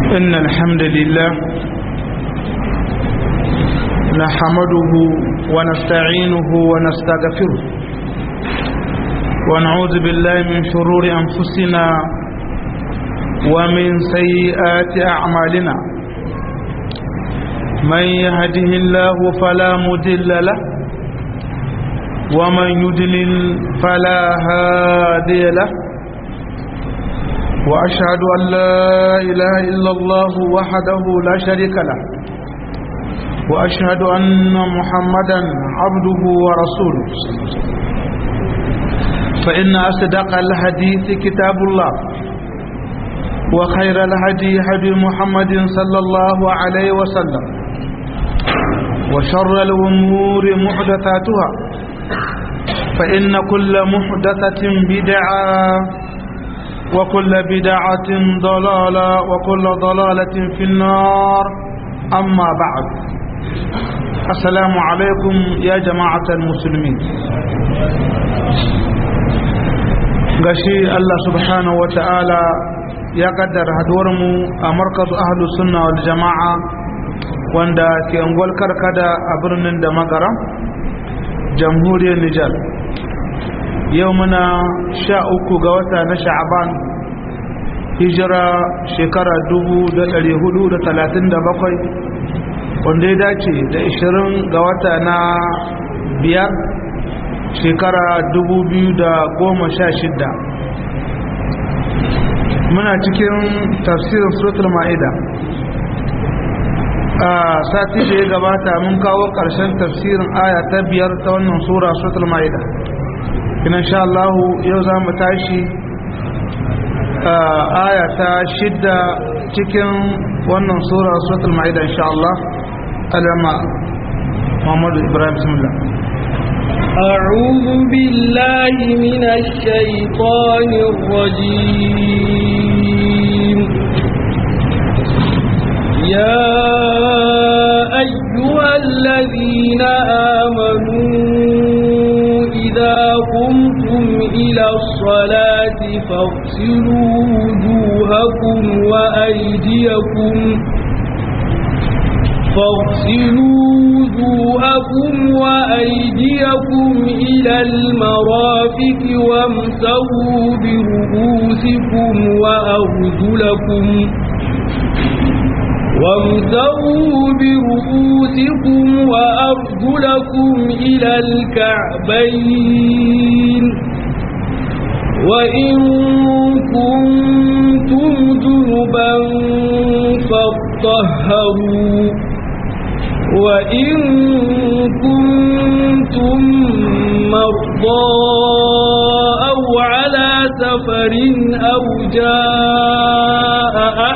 إن الحمد لله نحمده ونستعينه ونستغفره ونعوذ بالله من شرور أنفسنا ومن سيئات أعمالنا من يهده الله فلا مضل له ومن يضلل فلا هادي له وأشهد أن لا إله إلا الله وحده لا شريك له وأشهد أن محمدا عبده ورسوله فإن أصدق الحديث كتاب الله وخير الهدي هدي محمد صلى الله عليه وسلم وشر الأمور محدثاتها فإن كل محدثة بدعة وكل بدعة ضلالة وكل ضلالة في النار أما بعد السلام عليكم يا جماعة المسلمين غشي الله سبحانه وتعالى ya kaddara haduwarmu a markazu ahlus sunna wal jama'a wanda ke angol karkada a birnin da magaram jamhuriyar Nijar yau muna 13 ga wata na Sha'ban hijira shekara 1437 wanda ya dace da 20 ga wata na 5 shekara 2016 muna cikin tafsirin suratul ma'ida a sati da ya gabata mun kawo ƙarshen tafsirin aya ta 5 ta wannan sura suratul ma'ida insha Allah yau za mu tashi aya ta 6 cikin wannan sura suratul ma'ida insha Allah alama Muhammad Ibrahim bismillah أعوذ بالله من الشيطان الرجيم يا أيها الذين آمنوا إذا قمتم إلى الصلاة فاغسلوا وجوهكم وأيديكم إلى المرافق وامسحوا برؤوسكم وأرجلكم إلى الكعبين وإن كنتم جنبا فاطهروا وإن كنتم مرضى أو على سفر أو جاء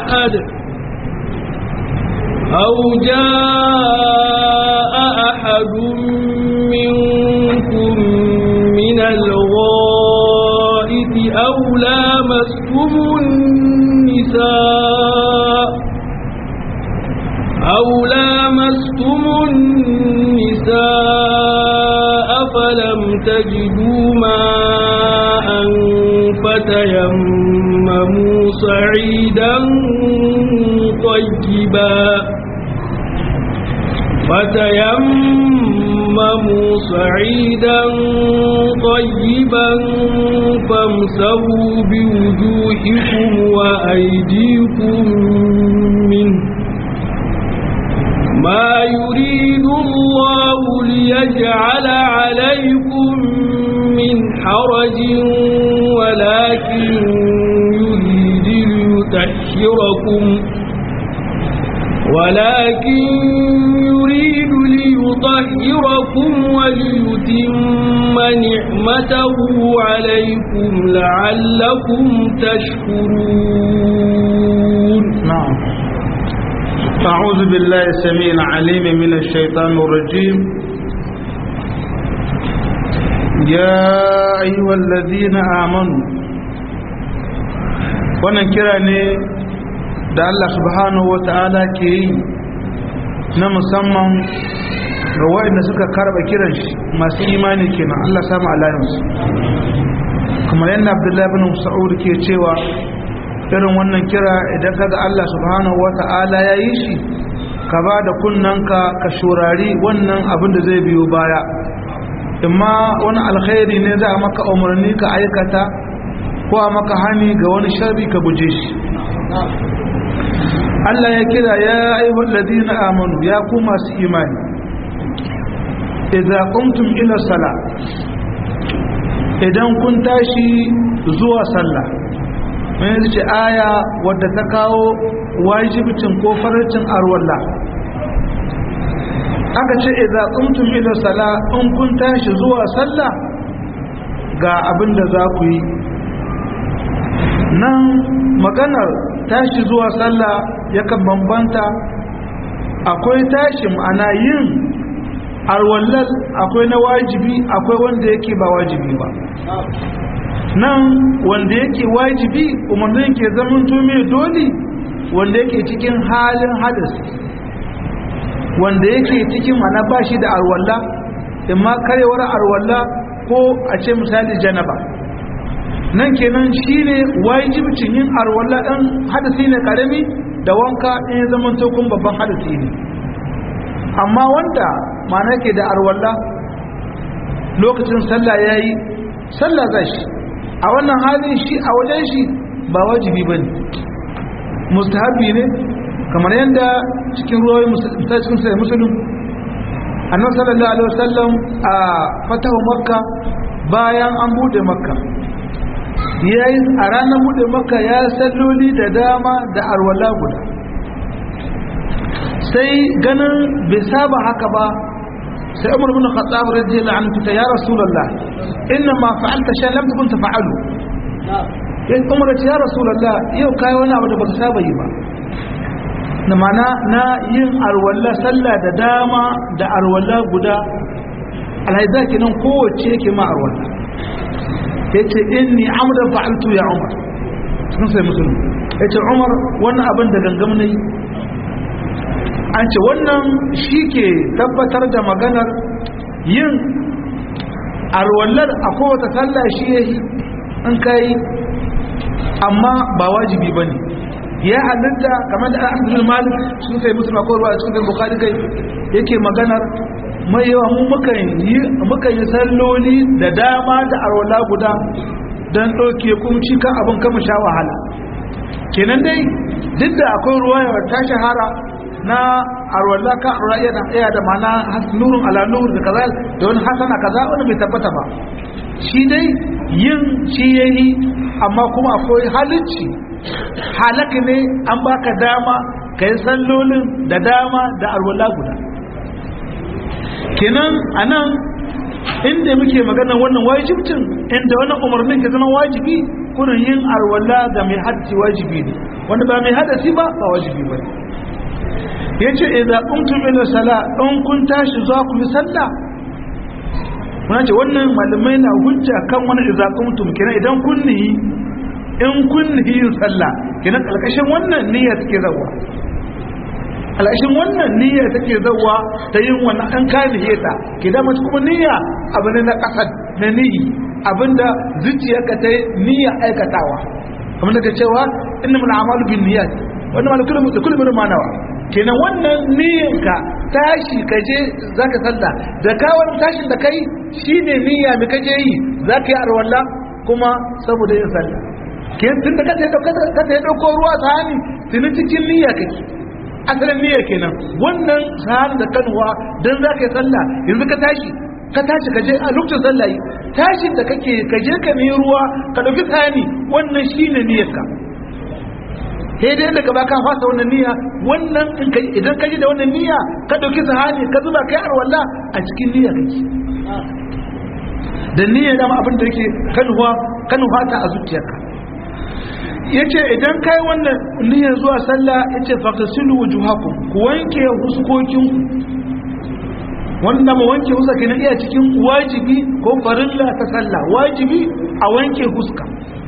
أحد منكم من الغائط أو لامستم النساء فلم تجدوا ماء فتيمموا صعيدا طيبا فامسحوا بوجوهكم وأيديكم منه ما يريد الله ليجعل عليكم من حرج ولكن يريد ليطهركم وليتم نعمته عليكم لعلكم تشكرون. نعم. أعوذ بالله السميع العليم من الشيطان الرجيم. يا أيها الذين آمنوا wannan kira ne da Allah subhanahu wa ta'ala ke yi na musamman ga waɗanda suka karɓa kiran shi masu imani kenan Allah samu alayansu kamar yadda Abdullahi bin Mas'ud ke cewa irin wannan kira idan kaga Allah subhanahu wata'ala ya yi shi ka ba da kunnanka ka shurari wannan abin da zai biyo baya imma wani alkhairi ne za a maka umarni ka aikata ko a maka hani ga wani sharri ka guje shi Allah ya kira ya ayyuhal ladina amanu ya ku masu imani idza qumtum ila salat idan kun tashi zuwa sallah mai ce aya wadda ta kawo wajibcin ko farcin arwalla aka ce idza qumtum ila salat in kun tashi zuwa sallah ga abin da za ku yi nan maganar tashi zuwa sallah yakan bambanta akwai tashi ma'ana yin arwallal akwai na wajibi akwai wanda yake ba wajibi ba nan wanda yake wajibi umarnin ke zaman mai dole wanda yake cikin halin hadasi wanda yake cikin mana ba shi da arwalla imma karewar arwalla ko a ce misali janaba nan kenan shine wajibcin yin arwalla dan hadasi ne karami da wanka in ya zama tokun babban hadasi ne amma wanda mana ke da arwalla lokacin sallah yayi sallah zashi a wannan halin shi a wajen shi ba wajibi bane mustahabi ne kamar yadda cikin ruwayoyin cikin sai musulun annabi sallallahu alaihi wasallam a fatahu makka bayan an bude makka yayi a ranar bude makka ya salloli da dama da arwala guda sai ganin bai saba haka ba sai Umar ibn Khattab radiyallahu anhu ya rasulullah inna ma fa'alta shay lam takun taf'alu Umar ya rasulullah yau kai wani abu da baka saba yi ba na mana na yin arwalla sallah da dama da arwalla guda alhaiza kenan kowace yake ma arwalla yace inni amdan fa'altu ya Umar sun sai musulmi yace Umar wannan abin da gangam ne an ce wannan shike tabbatar da maganar yin arwallar a kowace sallah shi yayi in kai amma ba wajibi bane ya halitta kamar da Abdul Malik sun sai musulma ko ruwa cikin Bukhari kai yake maganar mai yawa mu muka yi salloli da dama da arwala guda dan dauke kumci kan abin kama sha wahala kenan dai duk da akwai ruwaya ta shahara na arwala ka arwala yana da mana nurun ala nur da kaza da wani hasana kaza wani bai tabbata ba shi dai yin shi yayi amma kuma akwai halicci halaka ne an baka dama ka yi sallolin da dama da arwala guda kenan anan inda muke magana wannan wajibcin inda wannan umarnin ke zama wajibi kunan yin arwala ga mai hadisi wajibi ne wanda ba mai hadisi ba wajibi ba ne yace idza qumtum ila salat in kun tashi za ku yi sallah muna ce wannan malamai na hujja kan wannan idza qumtum kenan idan kun nihi in kun yin sallah kenan alƙashin wannan niyya take zawa alƙashin wannan niyya take zawa ta yin wannan an ka niyyata ke da mace kuma niyya abu ne na kasad na niyyi abinda zuciyarka ta niyya aikatawa kamar da cewa innamal a'malu binniyat wannan malakul kullu min manawa kenan wannan niyyanka tashi kaje zaka sallah da kawai tashin da kai shine niyya me kaje yi zaka yi arwalla kuma saboda yin sallah ke tun da ka ta dauko ruwa sahani tuni cikin niyya kake asalin niyya kenan wannan sahani da kanwa dan zaka yi sallah yanzu ka tashi ka je a lokacin sallah yi tashin da kake ka je ka ne ruwa ka dauki sahani wannan shine niyyarka sai dai daga baka fasa wannan niyya wannan in kai idan ka ji da wannan niyya ka dauki sahani ka zuba kai arwalla a cikin niyya kake da niyya da abin da yake kanwa ta a zuciyarka yace idan kai wannan niyyar zuwa sallah yace faqsilu wujuhakum ku wanke huskokin wannan mu wanke huska ne iya cikin wajibi ko farilla ta sallah wajibi a wanke huska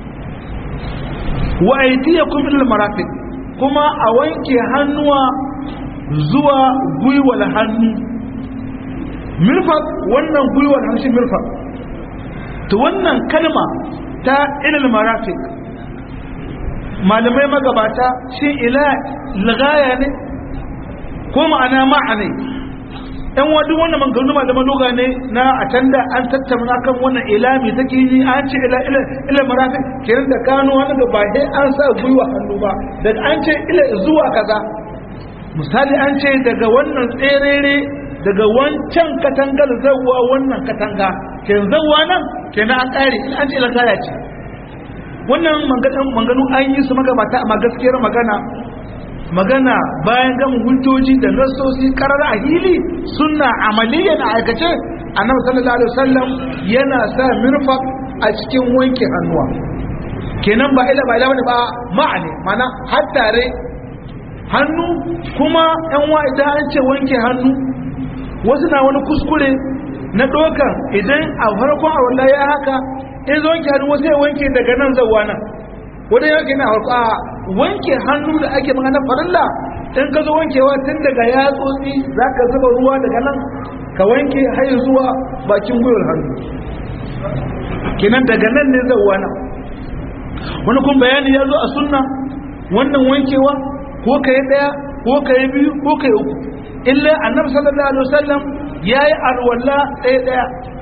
wa aydiyakum ila marafiq kuma a wanke hannuwa zuwa gwiwal hannu mirfaq wannan gwiwal hannu shi mirfaq to wannan kalma ta ila marafiq malamai magabata shi ila lagaya ne ko ma'ana ma'ane ɗan wadu wannan maganganu malaman loga ne na a can da an tattauna kan wannan ilami take yi an ce ila marafi kenan da kano wani da ba dai an sa gwiwa hannu ba daga an ce ila zuwa kaza misali an ce daga wannan tserere daga wancan katangar zawwa wannan katanga kenan zawwa nan kenan an kare an ce lagaya ce wannan maganganu an yi su magabata amma gaskiyar magana bayan gama hujjoji da nassosi karar a hili sunna amaliya na aikace annabi sallallahu alaihi wasallam yana sa mirfaq a cikin wanke hannuwa kenan ba ila bane ba ma'ane mana har tare hannu kuma yan wa idan an ce wanke hannu wasu na wani kuskure na dokan idan a farkon a wallahi ya haka in zo wanke hannu wasu ya wanke daga nan zawwa nan wanda yake na farko wanke hannu da ake magana farilla in ka zo wankewa tun daga yatsotsi zaka zuba ruwa daga nan ka wanke har zuwa bakin gwiwar hannu kenan daga nan ne zawwa nan wani kun bayani ya zo a sunna wannan wankewa ko kai daya ko kai biyu ko kai uku illa annabi sallallahu alaihi wasallam yayi alwala daya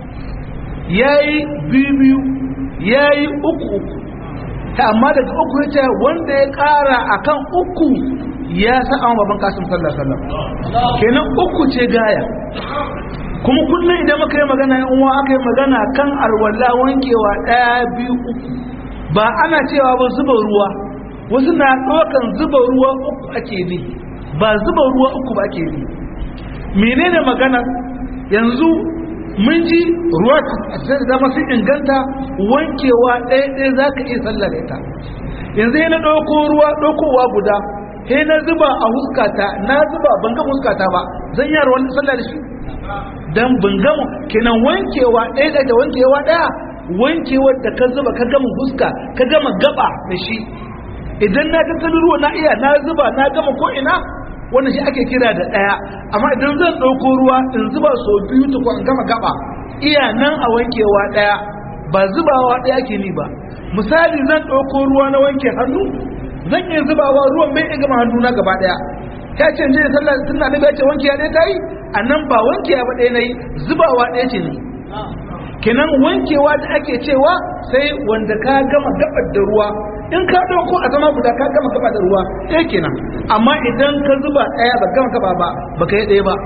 yayi biyu yayi uku amma daga uku yace wanda ya kara akan uku ya sa an baban kasim sallallahu alaihi wasallam kenan uku ce gaya kuma kullum idan muka yi magana yan uwa aka yi magana kan alwala wankewa 1 2 3 ba ana cewa ba zuba ruwa wasu na dokan zuba ruwa uku ake bi ba zuba ruwa uku ba ake bi menene magana yanzu mun ji ruwa sai da masu inganta wankewa ɗaya za ka iya sallar ita yanzu yana ɗaukowa guda sai na zuba a huskata na zuba ban gama huskata ba zan yi wani sallar shi don ban gama kenan wankewa ɗaya da wankewa ɗaya wankewa da ka zuba ka gama huska ka gama gaba da shi idan na tattalin ruwa na iya na zuba na gama ko ina wannan shi ake kira da ɗaya amma idan zan ɗauko ruwa in zuba sau biyu tukwa in gama gaba iya nan a wankewa ɗaya ba zubawa ɗaya ke ni ba misali zan ɗauko ruwa na wanke hannu zan iya zubawa ruwan bai iya gama hannu na gaba ɗaya ta ce je sallah tun da ya ce wanke ya ɗaya ta yi a nan ba wanke ya ba ɗaya na yi zubawa ɗaya ce ne kenan wankewa da ake cewa sai wanda ka gama gabar da ruwa in ka dauko a zama guda ka gama gaba da ruwa ɗaya kenan amma idan ka zuba ɗaya ba gama gaba ba baka yi ɗaya ba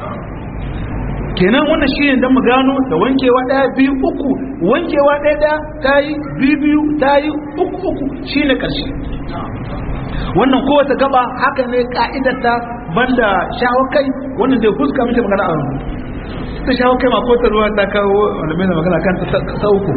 kenan wannan shi ne don mu gano da wankewa ɗaya biyu uku wankewa ɗaya ta yi biyu ta yi uku shi ne ƙarshe wannan kowace gaba haka ne ka'idarta banda shawo kai wannan dai fuska muke magana a yanzu ta shawo kai ma kowace ruwa ta kawo malamai na magana kan ta uku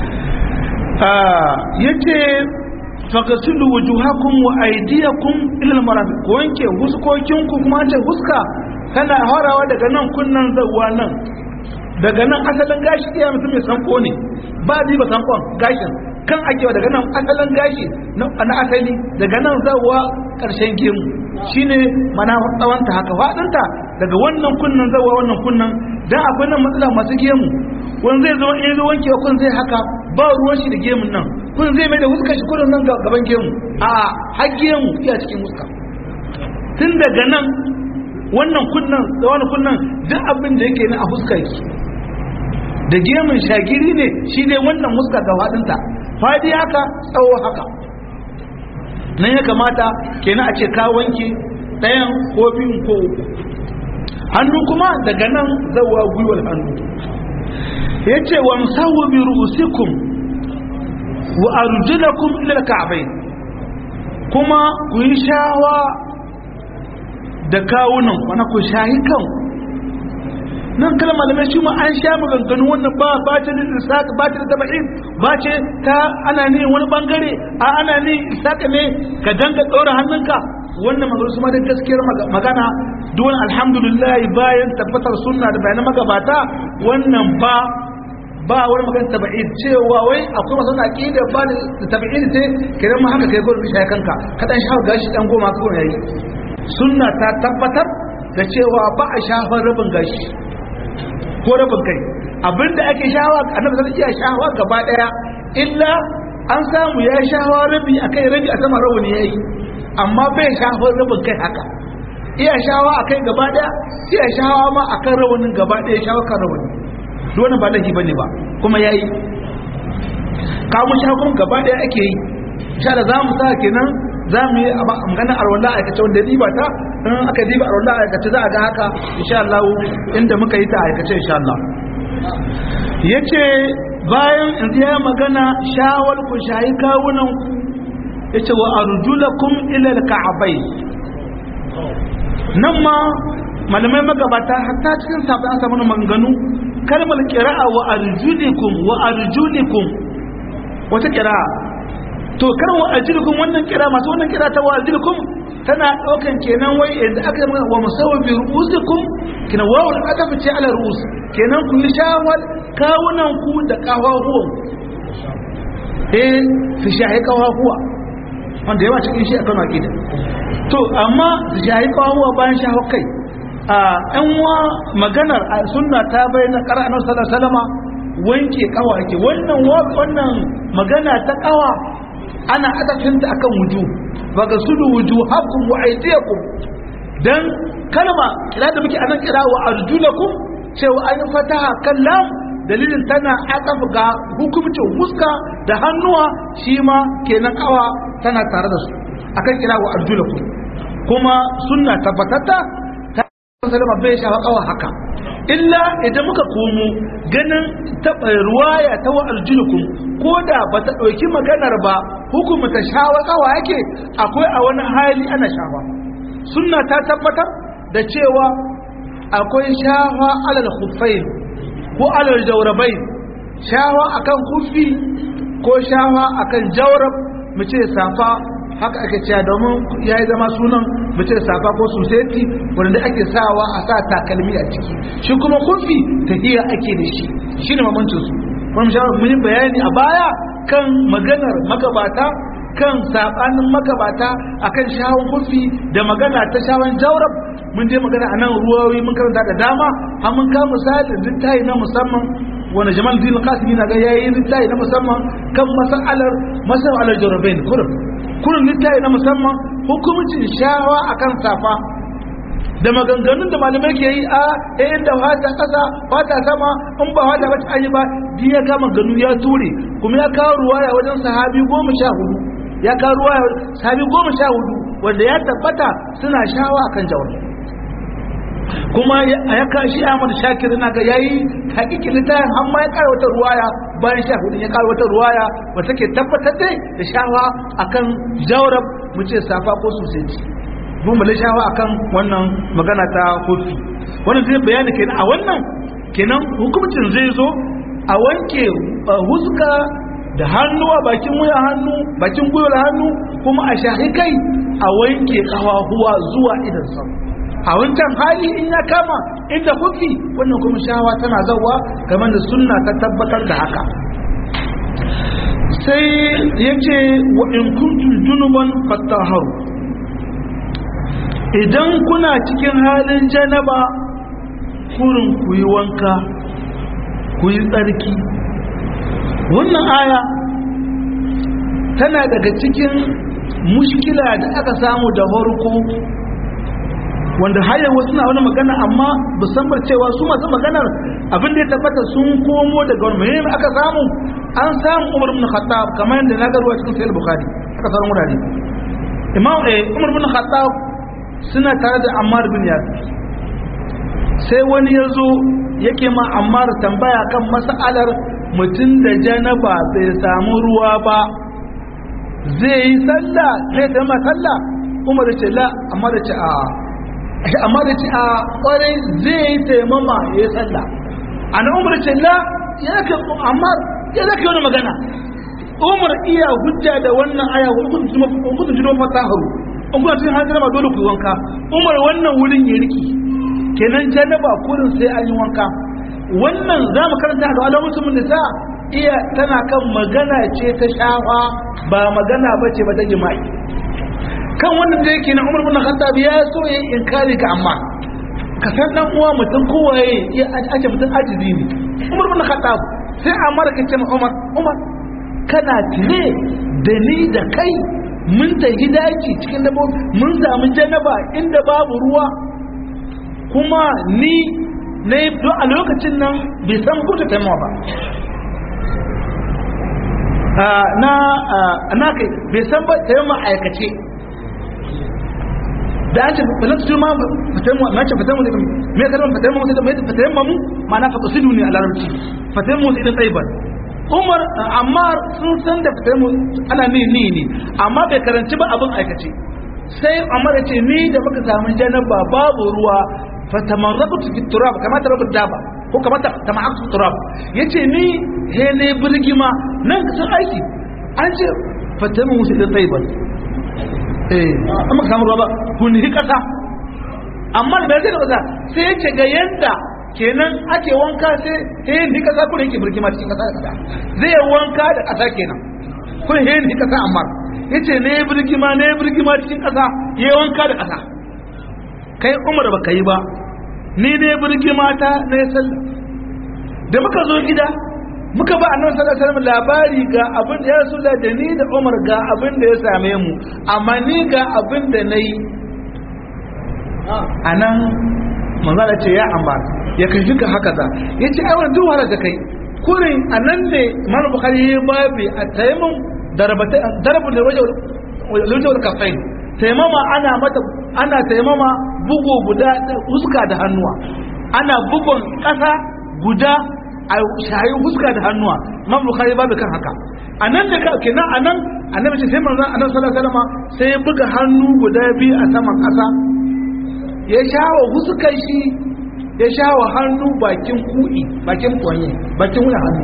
yace faghsilu wujuhakum wa aydiyakum ila al-marafiq ko wanke huskokinku kuma ce huska tana harawa daga nan kunnan zawwa nan daga nan asalin gashi iya mutum mai sanko ne ba di ba sankon gashin kan akewa daga nan asalin gashi na asali daga nan zawwa karshen gemu shine mana tsawanta haka fadinta daga wannan kunnan zawwa wannan kunnan dan akwai nan matsala masu gemu wani zai zo in zo wanke kun zai haka ba ruwan shi da gemun nan kun zai mai da huskar shi kudin nan gaban gemu a har gemu iya cikin huska tun daga nan wannan kunnan da wani kunnan duk abin da yake na a huska yake da gemun shagiri ne shi ne wannan huska ga fadinta fadi haka tsawo haka nan ya kamata kenan a ce ka wanke ɗayan ko biyun ko uku hannu kuma daga nan zawa gwiwar hannu ya ce wa musawu bi ru'usikum wa arjulakum ila al-ka'bayn kuma ku yi shawa da kawunan wani ku shahi kan nan kala malamai shi ma an sha maganganu wannan ba ta da isaq ba ta da tabi'in ba ce ta ana ne wani bangare a ana ne isaq ne ka danga tsora hannunka wannan magana su ma da gaskiyar magana don alhamdulillah bayan tabbatar sunna da bayanan magabata wannan ba wani magana tabi'in cewa wai akwai masu aqida ba da tabi'in sai kiran ma haka kai gurin shi kanka ka dan shafa gashi dan goma ko yayi sunna ta tabbatar da cewa ba a shafa rabin gashi ko rabin kai abinda ake shawa annabi sai iya shawa gaba daya illa an samu ya shawa rabi akai rabi a sama rawani yayi amma bai shawa rabin kai haka iya shawa akai gaba daya iya shawa ma akan rawanin gaba daya shawa kan rawani dole ba laifi bane ba kuma yayi kamun shagun gaba daya ake yi insha Allah zamu sa kenan zamu yi magana arwala aikace wanda diba ta in aka diba arwala aikace za a ga haka insha Allah inda muka yi ta aikace insha Allah yace bayan in ya magana shawal ku shayi kawunan ku yace wa arjulakum ila alka'bay nan ma malamai magabata hatta cikin sabon an samu maganganu kalmar qira'a wa arjulikum wata qira'a to karin wa arjulikum wannan qira'a masu wannan qira'a ta wa arjulikum tana daukan kenan wai idan aka yi wa musawwi ru'usikum kina wawul adafi ce ala ru'us kenan ku shawal kawunan ku da kawahuwan fi shahi kawahuwa wanda yawa cikin shi akan aqida to amma shahi kawahuwa bayan shahu kai an wa maganar sunna ta bayyana qara'an sallallahu alaihi wasallama wanke kawa ake wannan magana ta kawa ana adafinta akan wuju baga sudu wujuhakum wa aydiyakum dan kalma kira da muke anan kira wa arjulakum cewa an fataha kallam dalilin tana adafa ga hukumcin huska da hannuwa shi ma kenan kawa tana tare da su akan kira wa arjulakum kuma sunna tabbatata ta sallama bai shafa kawa haka illa idan muka komo ganin ruwaya ta wa arjulukum ko da ba ta ɗauki maganar ba hukumta shawa kawa yake akwai a wani hali ana shawa sunna ta tabbatar da cewa akwai shawa alal khuffain ko alal jawrabain shawa akan kufi ko shawa akan jawrab mu ce safa haka ake cewa domin yayi zama sunan mu ce safa ko suseti wanda ake sawa a sa takalmi a ciki shi kuma kufi tahiya ake da shi shine mamancin su mun yi bayani a baya kan maganar magabata kan sabanin magabata akan shawon kufi da magana ta shawon jawrab mun je magana a nan ruwawi mun karanta da dama har mun ka misali littafi na musamman wanda Jamal Din Qasimi na ga yayi littafi na musamman kan masalar jawrabain kurin littafi na musamman hukumcin shawa akan safa da maganganun da malamai ke yi inda wata kasa wata sama in ba wata ba ta yi ba din ya kama ganu ya ture kuma ya kawo ruwaya wajen sahabi 14 ya kawo ruwaya sahabi 14 wanda ya tabbata suna shawa akan jawar kuma ya kashi Ahmad Shakir na ga yayi hakiki littafin amma ya kawo wata ruwaya bayan 14 ya kawo wata ruwaya wata ke tabbatar da shawa akan jawrab mu ce safa ko suseci mun bala shawa akan wannan magana ta kofi wannan zai bayani kenan a wannan kenan hukuncin zai zo a wanke huska da hannuwa bakin wuya hannu bakin gwiwar hannu kuma a shahi kai a wanke kafafuwa zuwa idan sa a wancan hali in ya kama inda kuki wannan kuma shawa tana zawa kamar da sunna ta tabbatar da haka sai yace wa in kuntum junuban fattaharu idan kuna cikin halin janaba kurin ku yi wanka ku yi tsarki wannan aya tana daga cikin mushkila da aka samu da farko wanda har wasu na wani magana amma musamman cewa su masu maganar abin da ya tabbata sun komo daga wani mai aka samu an samu Umar ibn Khattab kamar yadda na garuwa cikin Sahih Bukhari aka samu wurare Umar ibn Khattab suna tare da Ammar bin Yasir sai wani ya zo yake ma Ammar tambaya kan mas'alar mutum da janaba bai samu ruwa ba zai yi sallah zai zama sallah Umar ya ce la amma da ce a kwarai zai yi taimama ya yi sallah ana Umar ce la ya ka Ammar ya zaka wani magana Umar iya hujja da wannan aya hukuncin jino fataharu in kuna cikin hajjira ba dole ku yi wanka Umar wannan wurin ya riki kenan janaba kurin sai an yi wanka wannan za mu karanta da alamutumin da ta iya tana kan magana ce ta shafa ba magana ba ce ba ta jima'i kan wannan da yake na Umar bin Khattab ya so ya inkari ga amma ka san dan uwa mutum kowaye ya ake mutum ajizi ne Umar bin Khattab sai Ammar ka ce Umar kana tire da ni da kai mun tafi daji cikin dabbobi mun samu janaba inda babu ruwa kuma ni na yi a lokacin nan bai san kuta taimawa ba na kai bai san ba taimawa aikace da an ce falanta su ma fatammu mai kalmar fatammu mu ma'ana fatasidu ne a larabci fatammu idan tsaibar umar amma sun san da fatammu ana ne amma bai karanci ba abin aikace sai umar ya ce ni da muka samu janaba babu ruwa fatamarrabtu fi turab kama tarabu daba ko kama tama'atu turab yace ni he ne birgima nan sun aiki an ce fatammu idan tsaibar amma kamar ruwa ba kun hi kasa amma da zai da sai yace ga yanda kenan ake wanka sai ni kasa kun yake burkima cikin kasa da kasa zai wanka da kasa kenan kun ni kasa amma yace ne burkima cikin kasa yayi wanka da kasa kai Umar ba kai ba ni ne burkima ta ne sallah da muka zo gida muka ba annabi sallallahu alaihi wasallam labari ga abin da ya rasulullah da ni da Umar ga abin da ya same mu amma ni ga abin da nayi anan manzo da ce ya amma ya kai duka haka za yace ai wannan duwara da kai kurin anan ne Imam Bukhari ya babi at-tayammum darabul wajh kafain tayammama ana tayammama bugu guda huska da hannuwa ana bugun kasa guda a shayi huska da hannuwa Imam Bukhari babu kan haka anan da kenan anan annabi ce sai manzon annabi sallallahu alaihi wasallam sai ya buga hannu guda biyu a saman kasa ya shawo huskan shi ya shawo hannu bakin ku'i bakin kwanye bakin wuyan hannu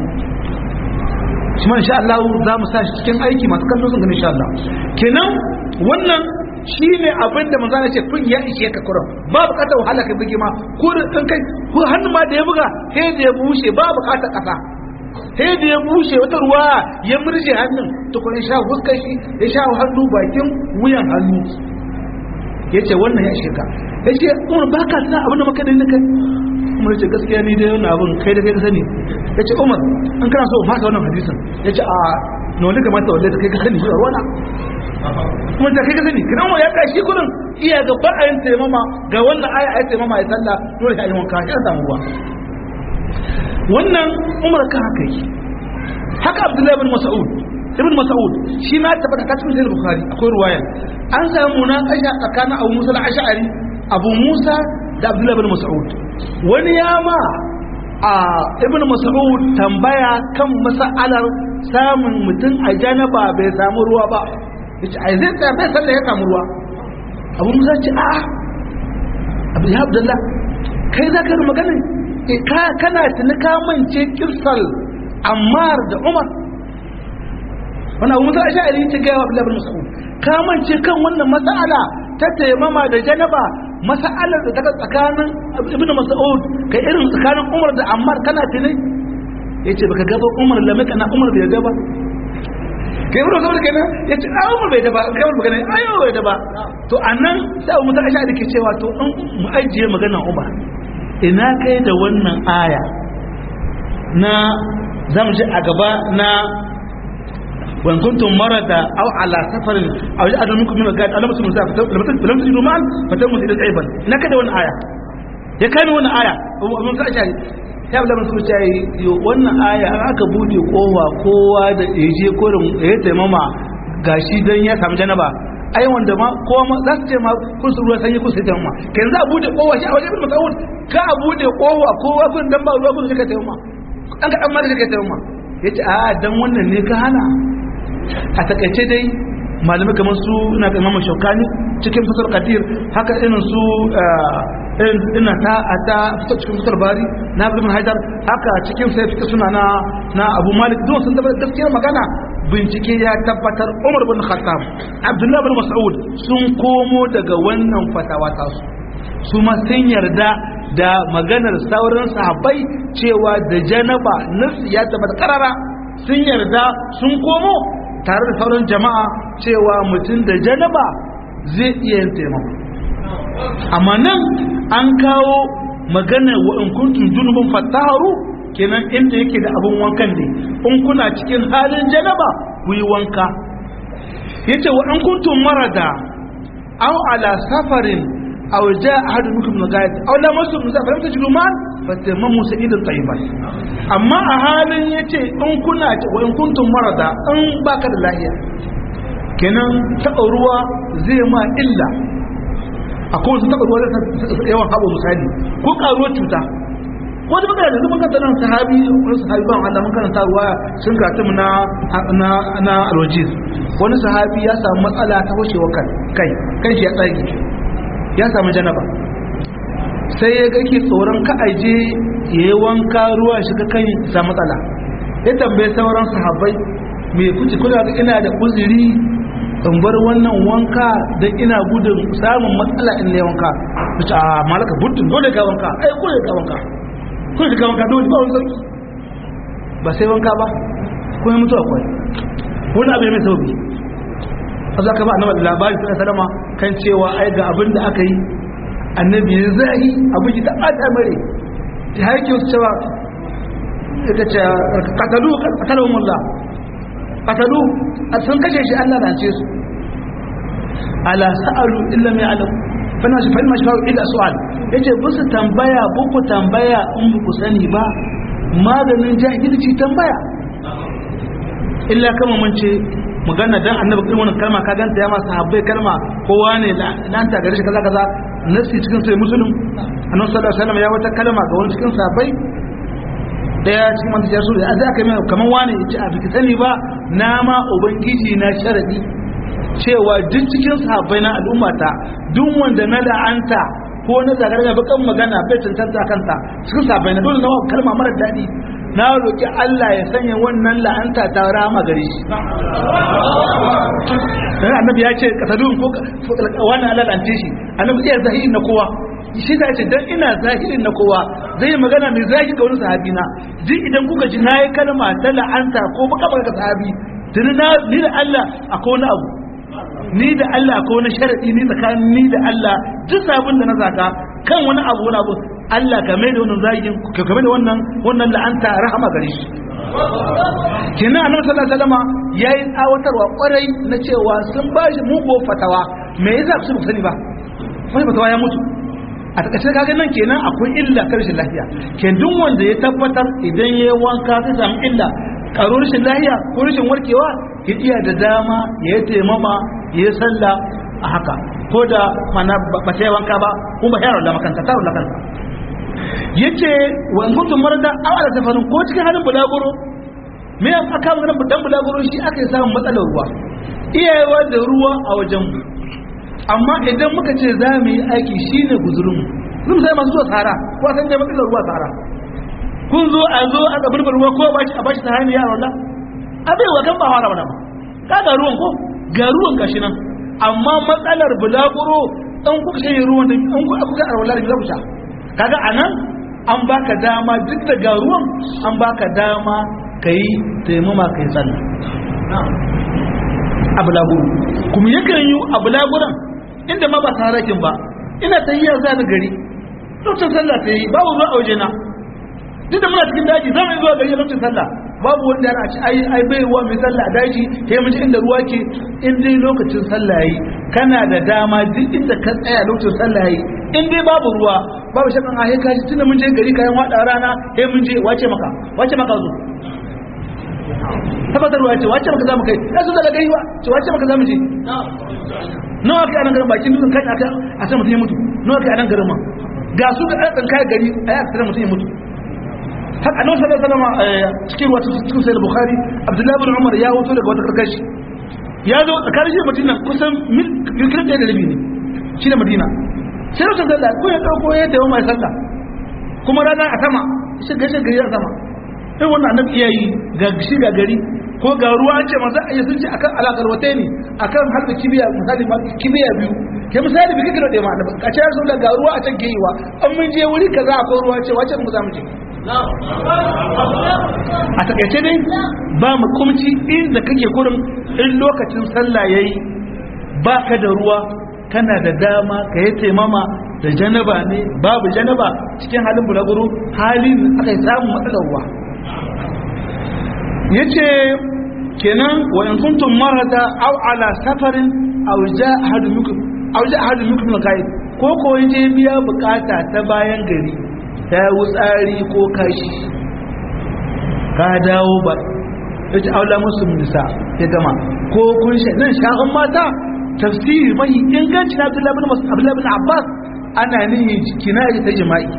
shi ma insha Allah za mu sa shi cikin aiki masu kallo sun gani insha Allah kenan wannan shine abin da manzo ya ce kun ya ishe ka kurum ba bukatar wahala kai bugi ma ko dan kai ko hannu ma da ya buga sai da ya bushe ba bukatar kasa sai da ya bushe wata ruwa ya murje hannun to ko insha fuskar shi ya sha hannu bakin wuyan hannu yace wannan ya ishe ka yace Umar baka tana abin da maka dai kai Umar ce gaskiya ni dai wannan abin kai da kai ka sani yace Umar an kana so fasa wannan hadisin yace a no ne kamata wallahi kai ka sani shi ruwana kuma da kai ka sani kiran ya kashi gurin iya ga ba'ayin taimama ga wannan aya ayi taimama ya sallah dole ya yi wanka ya samu ruwa wannan Umar ka haka yi haka Abdullahi ibn Mas'ud shi ma tabbata ta cikin Sahih Bukhari akwai ruwaya an samu na aisha tsakanin Abu Musa al-Ash'ari Abu Musa da Abdullahi ibn Mas'ud wani ya ma a ibn Mas'ud tambaya kan mas'alar samun mutum a janaba bai samu ruwa ba yace ai zai tsaya bai sallah ya samu ruwa Abu Musa ce a Abu Abdullah kai zaka yi magana kana tuni ka mance kirsal Ammar da Umar wannan Abu Musa Ash'ari ta ga Abdullah ibn Mas'ud ka mance kan wannan mas'ala ta taimama da janaba mas'alar da take tsakanin ibn Mas'ud kai irin tsakanin Umar da Ammar kana tuni yace baka ga ba Umar lamaka na Umar bai ga ba kai wurin saboda kenan yace a Umar bai da ba kai wurin magana ayo bai da ba to anan sai Abu Musa Ash'ari ke cewa to in mu ajiye magana Umar ina kai da wannan aya na zamu ji a gaba na وإن كنتم مرضى أو على سفر أو جاء أحد منكم من الغائط أو لمستم النساء فلم تجدوا ماء فتيمموا سعيدا طيبا هناك ده wannan aya ya kai wannan aya mun ka shi ya bala mun ce wannan aya an aka bude kowa da yaje korin ya taimama gashi dan ya samu janaba ai wanda ma kowa za su ce ma kun su ruwa sanyi kun sai taimama kai za a bude kowa shi a wajen Ibn Mas'ud ka a bude kowa kun dan ba ruwa kun sai ka taimama an ka dan ma da ka taimama yace a dan wannan ne ka hana a takaice dai malamai kamar su ina ga Imam Shawkani cikin Fathul Qadir haka irin su ina ta cikin Fathul Bari na Ibn Hajar haka cikin sai fita suna na Abu Malik don sun tabbata gaskiyar magana bincike ya tabbatar Umar bin Khattab Abdullah bin Mas'ud sun komo daga wannan fatawa ta su ma sun yarda da maganar sauran sahabbai cewa da janaba nasu ya tabbata karara sun yarda sun komo tare da sauran jama'a cewa mutum da janaba zai iya yin taimako amma nan an kawo magana wa in kuntum junubun fattaharu kenan inda yake da abun wankan ne in kuna cikin halin janaba ku yi wanka yace wa an kuntum marada aw ala safarin aw jaa ahadun minkum min ghaib aw lam yusum falam tajidu man fatamamu sa'idan tayyiban amma a halin yace in kuna wa in kuntum marada in baka da lafiya kenan taɓa ruwa zai ma illa akwai wasu taɓa ruwa zai yawan haɓo misali ko ƙaruwar cuta wani magana da zuban kanta nan sahabi wani sahabi ban Allah mun karanta ruwa sun gata mu na alwajiz wani sahabi ya samu matsala ta washewa kai shi ya tsage ya samu janaba sai ya ga ke tsoron ka aje ya yi wanka ruwa shiga kan sa matsala ya tambaye sauran sahabbai me kuce kula ga ina da uzuri in bar wannan wanka don ina gudun samun matsala in ne wanka ta a malaka buddin dole ka wanka ai dole ka wanka dole ka wanka dole ba wani sauki ba sai wanka ba ko ya mutu akwai wani abu mai sauki a za ka ba annabi labari sai salama kan cewa ai ga abin da aka yi annabi ya zai abu ki ta ɓata mare ta haike wasu cewa ita ce katalu mullah qatalu sun kashe shi Allah da ce su ala sa'alu illa ma ya'lam fa na shi fa ma shi illa su'al yace busu tambaya buku tambaya in buku sani ba maganin jahilci tambaya illa kama mun ce magana dan annabi kai wannan kalma ka ganta ya ma sahabbai kalma kowa ne dan ta gare shi kaza kaza nasi cikin sai muslim annabi sallallahu alaihi wasallam ya wata kalma ga wani cikin sahabbai daya cikin manta ya sura da aka yi kaman wani yace a biki sani ba na ma ubangiji na sharadi cewa duk cikin sahabbai na al'ummata duk wanda na la'anta ko na zagarga bakan magana bai tantanta kanta cikin sahabbai na dole na kalma mara dadi na roki Allah ya sanya wannan la'anta ta rama gare shi dan annabi ya ce kasadun ko wannan Allah la'ante shi annabi ya zahiri na kowa shi da ce dan ina zahirin na kowa zai magana mai zahiri ga wani sahabi na duk idan kuka ji nayi kalma ta la'anta ko baka baka sahabi tuni na ni da Allah akwai wani abu ni da Allah akwai wani sharadi ni tsakanin ni da Allah duk sabon da na zaka kan wani abu Allah ka mai da wannan zagin ka mai da wannan la'anta rahama gare shi kina annabi sallallahu alaihi wasallam yayi tsawatarwa kwarai na cewa sun bashi mugo fatawa me yasa su sani ba wani fatawa ya mutu a takaice kaga nan kenan akwai illa karshen lafiya ken duk wanda ya tabbatar idan yayi wanka zai samu illa karo rashin lafiya ko rashin warkewa ya iya da dama ya yi taimama ya yi sallah a haka ko da mana ba ta yi wanka ba kuma ba yaro da makanta taro da kanta yace wa in kuntum marada aw ala safarin ko cikin halin bulaguro me aka magana dan bulaguro shi aka yi samun matsalar ruwa iyayewa da ruwa a wajen mu amma idan muka ce za mu yi aiki shine guzurin mu sai masu zuwa tsara ko san dai matsalar ruwa tsara kun zo a kaburbar ruwa ko a bashi ta hanyar yaron da abai wa kan ba fara bana kaga ruwan ko ga ruwan gashi nan amma matsalar bulaguro dan kuka shayi ruwan da an ku aka arwala da zaku sha kaga anan an baka dama duk da ga ruwan an baka dama kai taimama kai sallah a bulaguro kuma yakan yi a bulaguran inda ma ba tarakin ba ina tayyiya za ni gari lokacin sallah ta yi babu ruwa a wajena duk da muna cikin daji za mu yi zuwa gari lokacin sallah babu wanda yana ci ai bai ruwa mai sallah a daji sai mun ji inda ruwa ke in dai lokacin sallah yi kana da dama duk inda ka tsaya lokacin sallah yi in dai babu ruwa babu shakan a sai kaji tunda mun je gari kayan wada rana sai mun je wace maka zo tabbatar ruwa ce wace maka zamu kai ya su daga gari wa ce wace maka zamu je nawa kai anan garin bakin dutsen kai aka a sai mutum ya mutu nawa kai anan garin ma ga su da ɗan kai gari a yi aka mutum ya mutu haka annabi sallallahu alaihi wasallam cikin wata cikin sahih bukhari abdullahi ibn umar ya hoto daga wata karkashi ya zo tsakanin shi madina kusan mil da rabi ne shi da madina sai wata sallah ko ya dauko ya tawo mai sallah kuma rana a sama shi gashi gari a sama sai wannan annabi iyayi ga shi ga gari ko ga ruwa an ce maza ayi sun ce akan alakar wata ne akan harba kibiya misali ma kibiya biyu ke misali bi kike da ma annabi a ce ya ga ruwa a can geyiwa an mun je wuri kaza akwai ruwa ce wace mu za mu je a takaice dai ba mu kumci inda kake kurin in lokacin sallah yayi ba ka da ruwa kana da dama ka yi taimama da janaba ne babu janaba cikin halin bulaguro halin aka yi samun matsalar ruwa yace kenan wa in kuntum marada aw ala safarin aw jaa ahadun minkum al-ghaib ko ko je biya bukata ta bayan gari ta wutsari ko kashi ka dawo ba yace aula muslim nisa ya gama ko kun shi nan sha'an mata tafsiri mai inganci na Abdullah bin Abbas ana nihi kinayi ta jima'i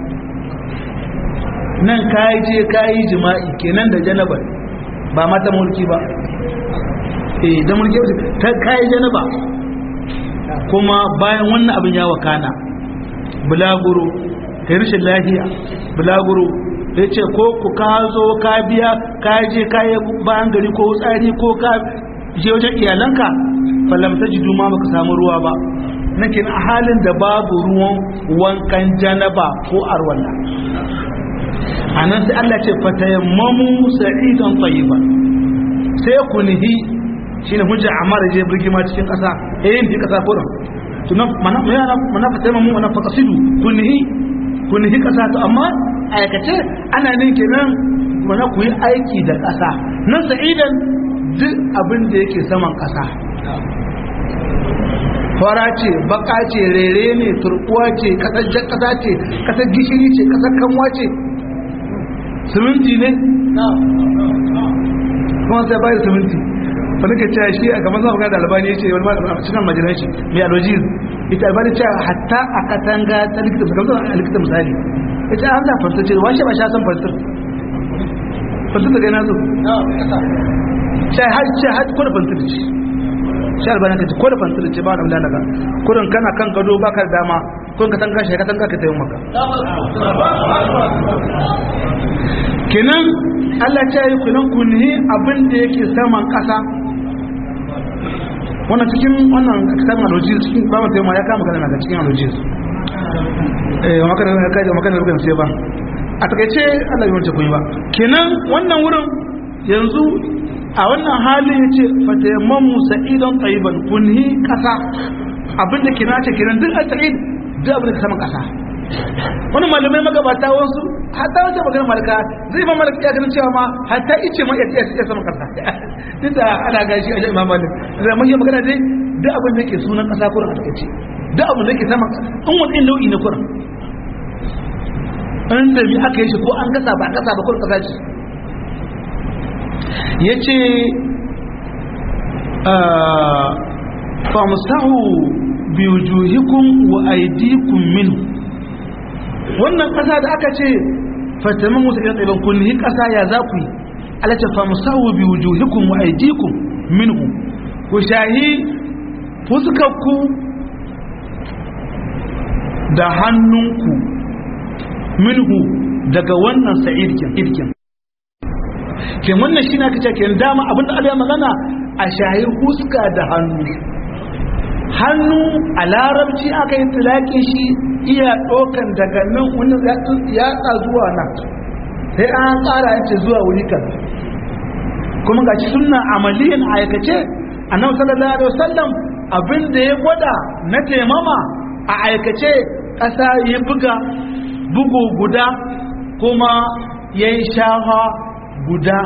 nan kayi jima'i kenan da janaba ba mata mulki ba da mulki ta kayi janaba kuma bayan wannan abin ya wakana bulaguro kai rashin lafiya bulaguro ya ce ko ku ka zo ka biya ka je kayi bayan gari ko tsari ko ka je wajen iyalanka falam ta ji duma baka samu ruwa ba nake a halin da babu ruwan wankan janaba ko arwalla anan sai Allah ce fatayammamu sa'idan tayyiban sai ku nihi shine hujja amara je birgima cikin kasa bi kasa ko to mana fatayammamu mana faqasidu ku nihi kasa to amma aikace ana nin kenan mana ku yi aiki da kasa nan sa'idan duk abin da yake saman kasa fara ce baka ce rere ne turkuwa ce kasar jan kasa ce kasar gishiri ce kasar kanwa ce siminti ne kuma sai bayan siminti wani ka ce shi a kamar zama da albani ya ce wani cikin majalar shi mai alojiz ita albani ce hatta a katanga ta likita misali ya ce an da fasir ce washe ba sha san fasir da gana zo ce har kwada fasir ce shi albani ka ce kwada fasir ce ba da daga kudin kana kan gado baka da dama kudin ka tanga shi ka tanga ka tayi maka kenan Allah ta yi kunan kunhi abin da yake saman kasa wannan cikin wannan kitabun alojis cikin babu taimaka ya kama magana daga cikin alojis makarar rugan sai ba a takaice Allah yi wancan kunyi ba kenan wannan wurin yanzu a wannan hali ya ce fatayamman musa idan tsayiban kunhi kasa abin da kina ce kenan duk al-sa'id duk abin da ke saman kasa wani malamai magabata wasu hatta wata magana malaka zai ma malaka ya ganin cewa ma hatta ice ma ya sama kasa duk da ana gashi a imam malik zai mai magana dai duk abin da ke sunan kasa kurin a takaice duk abin da ke sama in wani nau'i na kurin an da mi aka yi shi ko an kasa ba kurin kasa ce yace fa mustahu bi wujuhikum wa aydikum minhu wannan kasa da aka ce fatamin musu kan tsaban kunni kasa ya za ku yi alata fa musawu bi wujuhikum wa aydikum minhu ku shahi fuskarku da hannunku minhu daga wannan sa'idkin ke wannan shi na kace ke dama abinda Allah ya magana a shahi fuska da hannu a larabci aka yi tilaki shi iya ɗaukan daga nan wani yatsa zuwa nan sai an tsara yace zuwa wuri kan kuma ga shi sunna amaliyan aikace annabi sallallahu alaihi wasallam abin da ya gwada na taimama a aikace ƙasa ya bugu guda kuma ya yi shafa guda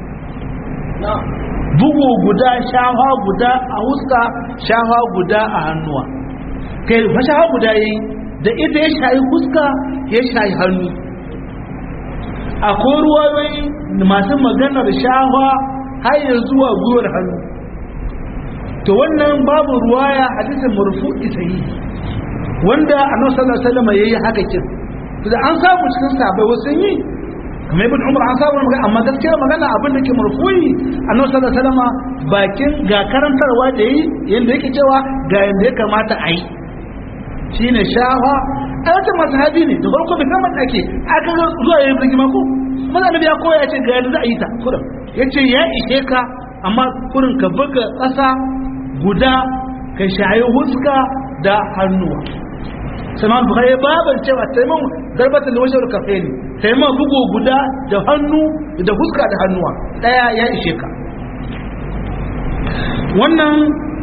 bugu guda shafa guda a huska shafa guda a hannuwa kai fa shafa guda yayi da ita ya shayi huska ya shayi hannu akwai ruwayoyi masu maganar shafa har ya zuwa gwiwar hannu to wannan babu ruwaya hadisin marfu'i sahihi wanda annabi sallallahu alaihi wasallam yayi haka kin to da an samu cikin sahabbai wasu yi kamar ibn umar an samu magana amma gaskiya magana abin da ke marfu'i annabi sallallahu alaihi wasallam bakin ga karantarwa da yi yanda yake cewa ga yanda ya kamata a yi shine shafa a wata mazhabi ne da farko bai kama ake aka zuwa yayin rigima ko mazhabi ya koya ce ga yanda za a yi ta kurin yace ya ishe ka amma kurin ka buga ƙasa guda ka shayi huska da hannuwa saman bukhari baban cewa taimakon zarbatar da wajen kafe ne taimakon bugu guda da hannu da huska da hannuwa daya ya ishe ka wannan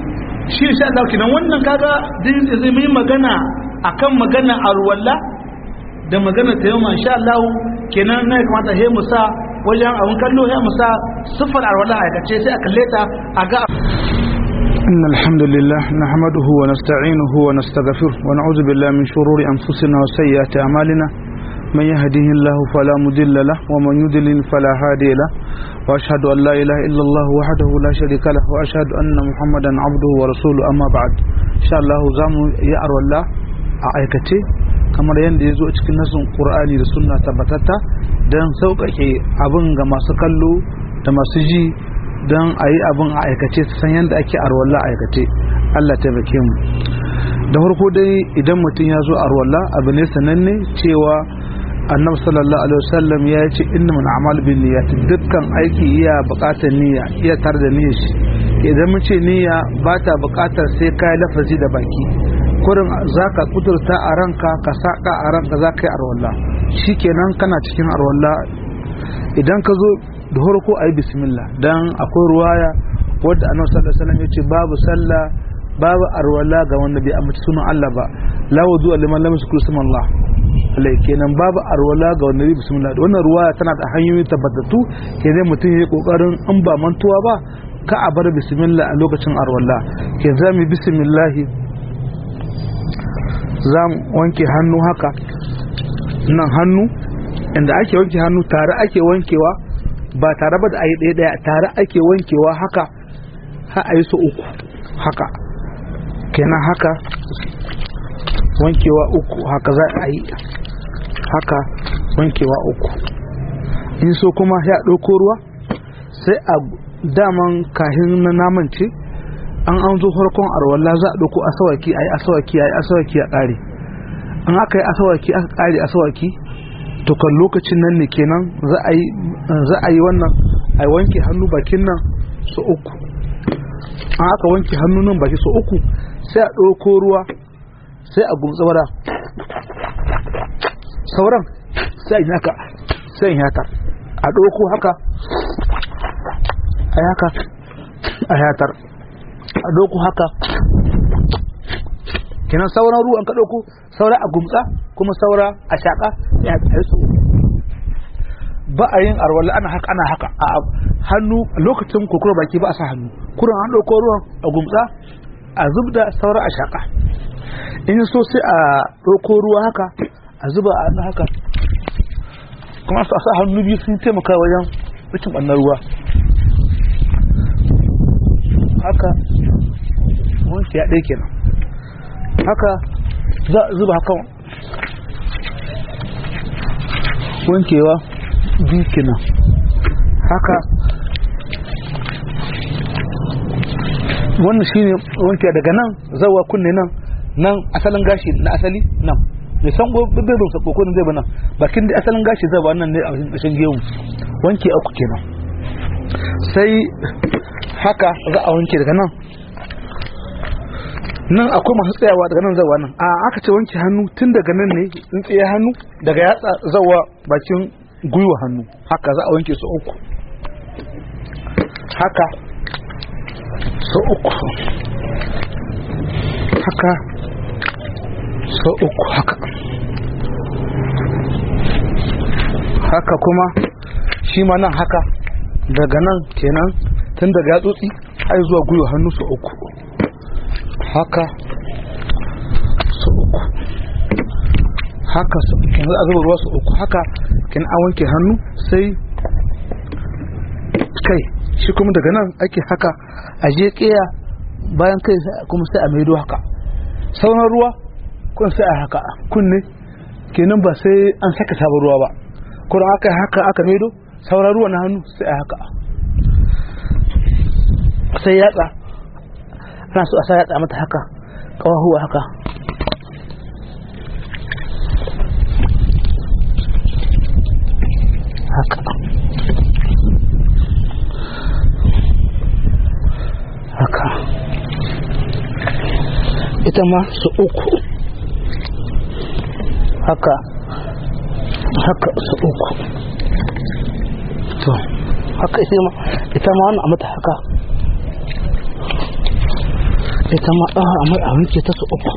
shi insha Allah kenan wannan kaga din zai yi magana akan magana arwalla da magana tayammum insha Allah kenan ne kamata he musa wajen abun kallo he musa sifar arwalla aikace sai a kalle ta a ga إن الحمد لله نحمده ونستعينه ونستغفره ونعوذ بالله من شرور أنفسنا وسيئات أعمالنا من يهده الله فلا مضل له ومن يضلل فلا هادي له وأشهد أن لا إله إلا الله وحده لا شريك له وأشهد أن محمدا عبده ورسوله أما بعد إن شاء الله زامو يأرو الله أعيكتي kamar yadda ya zo cikin nasin Qur'ani da sunna tabbatatta dan sauƙaƙe abin ga masu kallo da masu ji don a yi abin a aikace su san yadda ake arwallah a aikace. Allah taimake mu. Da farko dai idan mutum ya zo arwallah abu ne sananne cewa annabi sallallahu alaihi wasallam ya ce innamal a'malu binniyat, dukkan aiki iya buƙatar niyya, iya tare da niyyar shi. Idan mun ce niyya ba ta buƙatar sai kai lafazi da baki, kurin zaka kudurta a ranka ka saka a ranka zaka yi arwallah, shikenan kana cikin arwallah. Idan ka zo da farko ayi bismillah, dan akwai ruwaya wadda annabi sallallahu alaihi wasallam ya ce babu sallah babu arwallah ga wanda bai ambaci sunan Allah ba, la wudu liman lam yuzkur ismallah alai, kenan babu arwala ga wanda bai bismillah. Wannan ruwaya tana da hanyoyi tabbatattu, kenan mutum yayi kokarin in ba mantuwa ba ka a bar bismillah a lokacin arwala. Ke zamu bismillah, zam wanke hannu haka, nan hannu inda ake wanke hannu tare ake wankewa, ba tare ba da ayi daya daya, tare ake wankewa haka ha ayi su uku haka, kenan haka wankewa uku haka za a yi haka wankewa uku. In so kuma ya ɗauko ruwa sai a daman kahin na naman ce an zo farkon arwalla za a ɗauko asawaki a yi asawaki a yi asawaki a ƙare. An aka yi asawaki aka ƙare asawaki to kan lokacin nan ne kenan za a yi wannan a wanke hannu bakin nan su uku. An aka wanke hannu nan baki su uku sai a ɗauko ruwa sai a gumtsa wada sauran sai in haka sai in haka a ɗauko haka a haka a hatar a ɗauko haka kenan sauran ruwan ka ɗauko saura a gumtsa kuma saura a shaƙa ya yi su. Ba a yin arwala ana haka a hannu lokacin kurkura baki ba a sa hannu kuran an ɗauko ruwan a gumtsa a zubda saura a shaƙa. In so sai a ɗauko ruwa haka a zuba a hannu haka, kuma su a sa hannu biyu sun taimaka wajen rikin ɓannar ruwa haka wanke ya ɗaya kenan. Haka za a zuba haka wankewa biyu kenan haka. Wannan shine wanke daga nan zawa kunne nan asalin gashi na asali nan bai san bibin sabo ko zai bana bakin da asalin gashi zai ba nan ne a cikin kashin gemu, wanke uku kenan. Sai haka za a wanke daga nan akwai masu tsayawa daga nan zawa nan a aka ce wanke hannu tun daga nan ne in tsaye hannu daga yatsa zawa bakin gwiwa hannu haka za a wanke su uku haka so uku haka so uku haka haka kuma shi ma nan haka daga nan kenan tun daga yatsotsi har zuwa gwiwa hannu so uku haka so uku haka yanzu a zuba ruwa so uku haka kenan an wanke hannu. Sai kai shi kuma daga nan ake haka a je kiya bayan kai kuma sai a maido haka sauran ruwa kun sai a haka kunne kenan ba sai an saka sabon ruwa ba kuma aka haka aka maido sauran ruwa na hannu sai a haka. Sai yatsa ana so a sa yatsa mata haka kawahuwa haka haka haka ita ma su uku haka haka su uku to haka ita ma wannan a mata haka ita ma a wanke ta su uku.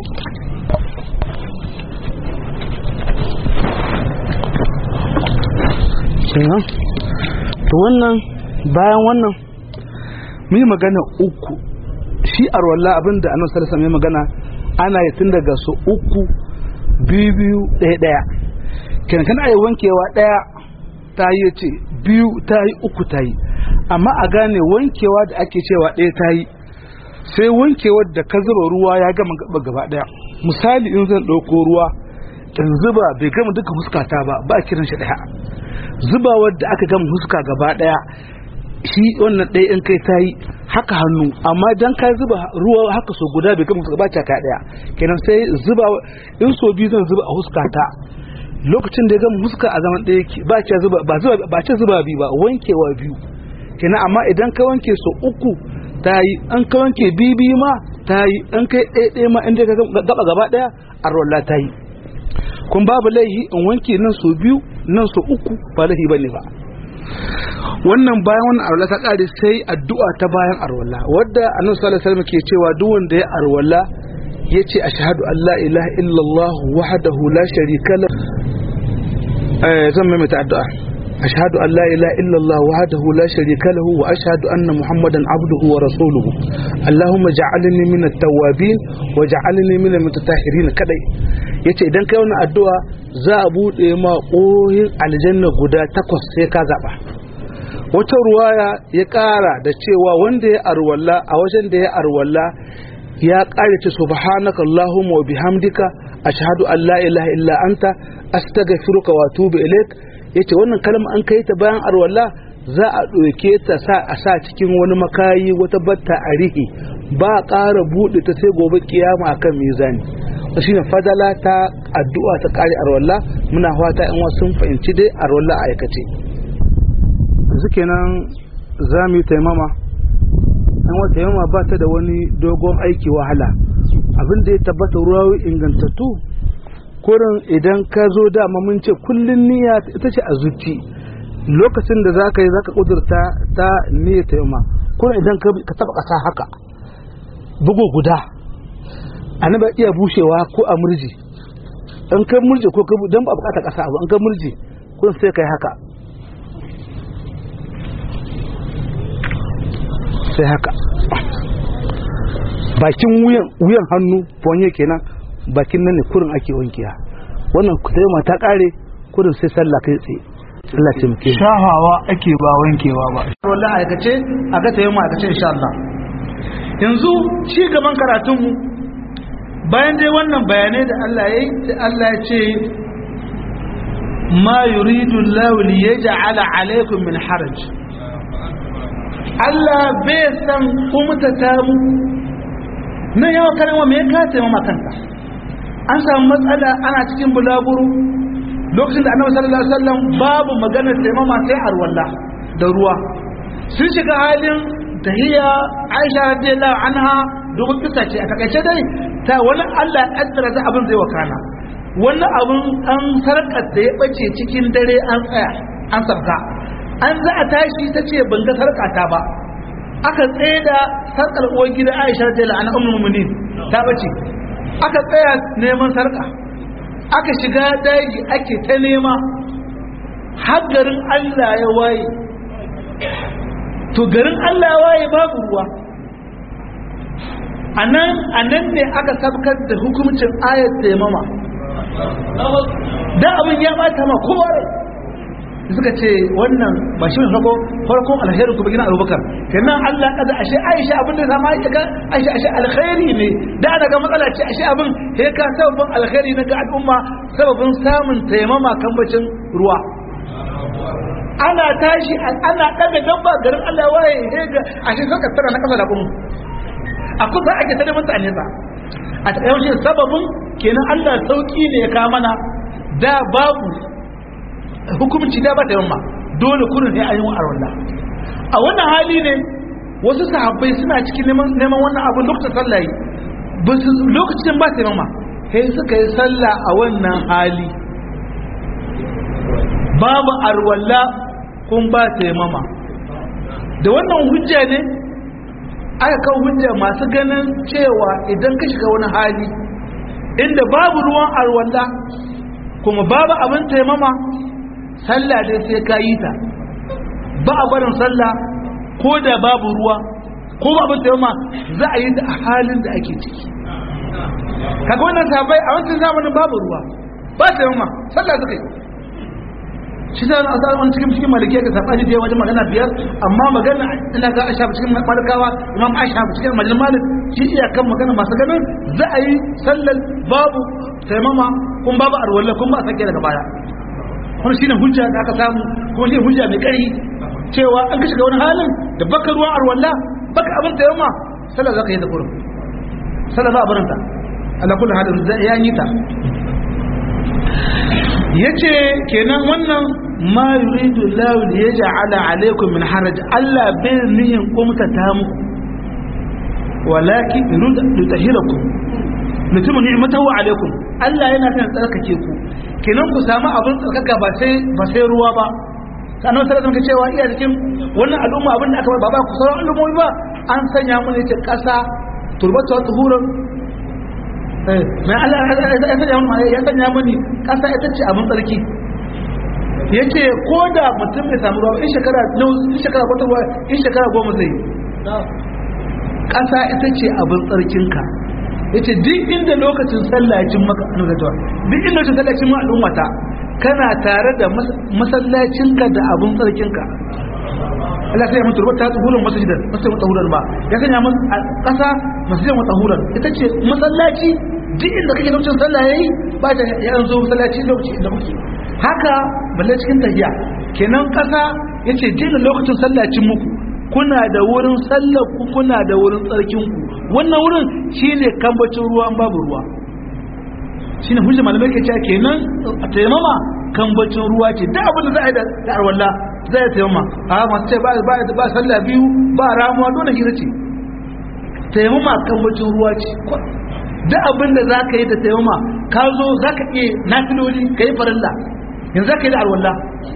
kenan to wannan bayan wannan mu yi magana uku shi arwalla abinda annabi sallallahu alaihi wasallam ya magana ana yi tun daga su uku biyu ɗaya kenan kana yi wankewa ɗaya ta yi ce biyu ta yi uku ta yi amma a gane wankewa da ake cewa ɗaya ta yi sai wankewar da ka zuba ruwa ya gama gaba ɗaya. Misali in zan ɗauko ruwa in zuba bai gama duka huskata ba a kiran shi ɗaya. Zubawar da aka gama huska gaba ɗaya shi wannan ɗaya in kai ta yi haka hannu amma dan ka zuba ruwa haka so guda bai gama huska ba ta ɗaya kenan sai zuba in so biyu zan zuba a huskata lokacin da ya gama huska a zaman ɗaya ba ce zuba biyu ba wankewa biyu kenan amma idan ka wanke so uku ta yi an ka wanke bibi ma ta yi an kai ɗaya ma inda ka gaba ɗaya a rolla ta yi kun babu laihi in wanke nan so biyu nan so uku ba laihi ba ne ba wannan bayan wannan arwala ta ƙare sai addu'a ta bayan arwala wadda annabi sallallahu alaihi wasallam ke cewa duk wanda ya arwala yace ashhadu an la ilaha illallah wahdahu la sharika lahu zan mai ta addu'a أشهد أن لا إله إلا الله وحده لا شريك له وأشهد أن محمدا عبده ورسوله اللهم اجعلني من التوابين واجعلني من المتطهرين كدai yace idan kai wannan addu'a za a bude ma ƙohin aljanna guda 8 sai ka zaba wata ruwaya ya ƙara da cewa wanda ya arwalla a wajen da ya arwalla ya ƙare ce subhanaka allahumma wa bihamdika ashhadu an la ilaha illa anta astaghfiruka wa atubu ilaik yace wannan kalma an kai ta bayan arwalla za a ɗauke ta a sa cikin wani makayi wata batta a rihi ba ƙara buɗe ta sai gobe kiyama akan mizani shine fadala ta addu'a ta ƙari arwalla muna fata in wasu sun fahimci dai arwalla a aikace yanzu kenan za mu yi taimama an wata taimama ba ta da wani dogon aiki wahala abin da ya tabbata ruwa ingantattu kurin idan ka zo dama mun ce kullun niyya ita ce a zuci lokacin da zaka yi zaka kudurta ta niyya ta yamma kurin idan ka taba kasa haka bugu guda annabi iya bushewa ko a murji in ka murje ko dan ba bukata kasa ba in ka murje kurin sai kai haka sai haka bakin wuyan hannu fonye kenan bakin nan ne kurin ake wankiya wannan taimama ta kare kurin sai sallah kai tsaye Allah ce muke shahawa ake ba wankewa ba wallahi aikace a ga taimama aikace insha Allah yanzu ci gaban karatun mu bayan dai wannan bayanai da Allah yayi sai Allah ya ce ma yuridu Allahu li yaj'ala alaykum min haraj Allah bai san kuma ta tamu nan yawa kalma me ka taimama kanka an samu matsala ana cikin bulaguro lokacin da annabi sallallahu alaihi wasallam babu magana taimama sai arwalla da ruwa sun shiga halin tahiyya Aisha radiyallahu anha domin kisa ce a takaice dai ta wani Allah ya kaddara da abin zai wakana wannan abin an sarkar da ya bace cikin dare an tsaya an sarka an za a tashi ta ce ban ga sarkata ba aka tsaye da sarkar uwar gida Aisha radiyallahu anha ummul mu'minin ta bace aka tsaya neman sarka aka shiga daji ake ta nema har garin Allah ya waye to garin Allah ya waye babu ruwa anan ne aka sabkar da hukuncin ayat taimama da abin ya bata ma kowa suka ce wannan ba shi ne farkon alheri kuma gina abubakar kenan Allah kada ashe Aisha abin da zama ya ga Aisha ashe alkhairi ne da daga matsala ce ashe abin he ka sababin alkhairi na ga al'umma sababin samun taimama kan bacin ruwa ana tashi ana daga gaba garin Allah waye he ga ashe saka tara na kasa da kuma a kusa ake tare mutane ba a yaushe sababin kenan Allah sauki ne ya ka mana da babu hukumci da ba da yamma dole kurin sai ayi arwalla a wannan hali ne wasu sahabbai suna cikin neman wannan abu lokacin sallah lokacin ba ta yamma sai suka yi sallah a wannan hali babu arwalla kun ba ta yamma da wannan hujja ne aka kawo hujja masu ganin cewa idan ka shiga wani hali inda babu ruwan alwala kuma babu abin taimama sallah dai sai ka yi ta ba a barin sallah ko da babu ruwa ko ba abin taimama za a yi ta a halin da ake ciki kaga wannan sahabbai a wancan zamanin babu ruwa ba taimama sallah suka yi shi da na asali wani cikin malikiya ga sabani da wajen magana biyar amma magana ina ga Aisha cikin malikawa Imam Aisha cikin majal malik shi iya kan magana masu ganin za a yi sallar babu taimama kun babu arwalla kun ba sake daga baya kuma shine hujja da aka samu kuma shine hujja mai kari cewa an ka shiga wani halin da baka ruwan arwalla baka abin taimama sallar zaka yi da kurum sallar za a baranta ala kullu halin ya yi ta yace kenan wannan ma yuridu Allah li yaj'ala alaykum min haraj Allah bai nihin kumta ta muku walakin yuridu litahirakum mutum ni'matahu alaykum Allah yana kan tsarkake ku kenan ku samu abin tsarkaka ba sai ruwa ba sanan sai zan cewa iya cikin wannan al'umma abin da aka ba ku sauran al'ummomi ba an sanya mu ne ce kasa turbatu tuhurun mai Allah ya sanya mani ƙasa ita ce abin tsarki ya ce ko da mutum bai samu ruwa in shekara wata ruwa in shekara 10 zai ƙasa ita ce abin tsarkinka ya ce duk inda lokacin sallacin maka an zatuwa duk inda lokacin sallacin ma al'ummata kana tare da masallacinka da abin tsarkinka Allah sai ya mutu rubuta tsuhuran masjidan tsuhuran ba ya sanya musu ƙasa masjidan tsuhuran ita ce masallaci duk inda kake lokacin sallah yayi ba ta yanzu masallaci lokaci da kuke haka balle cikin tahiya kenan ƙasa yace duk lokacin sallacin muku kuna da wurin sallar ku kuna da wurin tsarkin ku wannan wurin shine kambacin ruwan babu ruwa shine hujja malamai ke cewa kenan a taimama kambacin ruwa ce duk abin da za a yi da arwalla zai taimama a masu ce ba sallah biyu ba ramuwa dole hira ce taimama kambacin ruwa ce duk abin da za ka yi da taimama ka zo za ka iya nafiloli ka yi farilla yanzu za ka yi da arwalla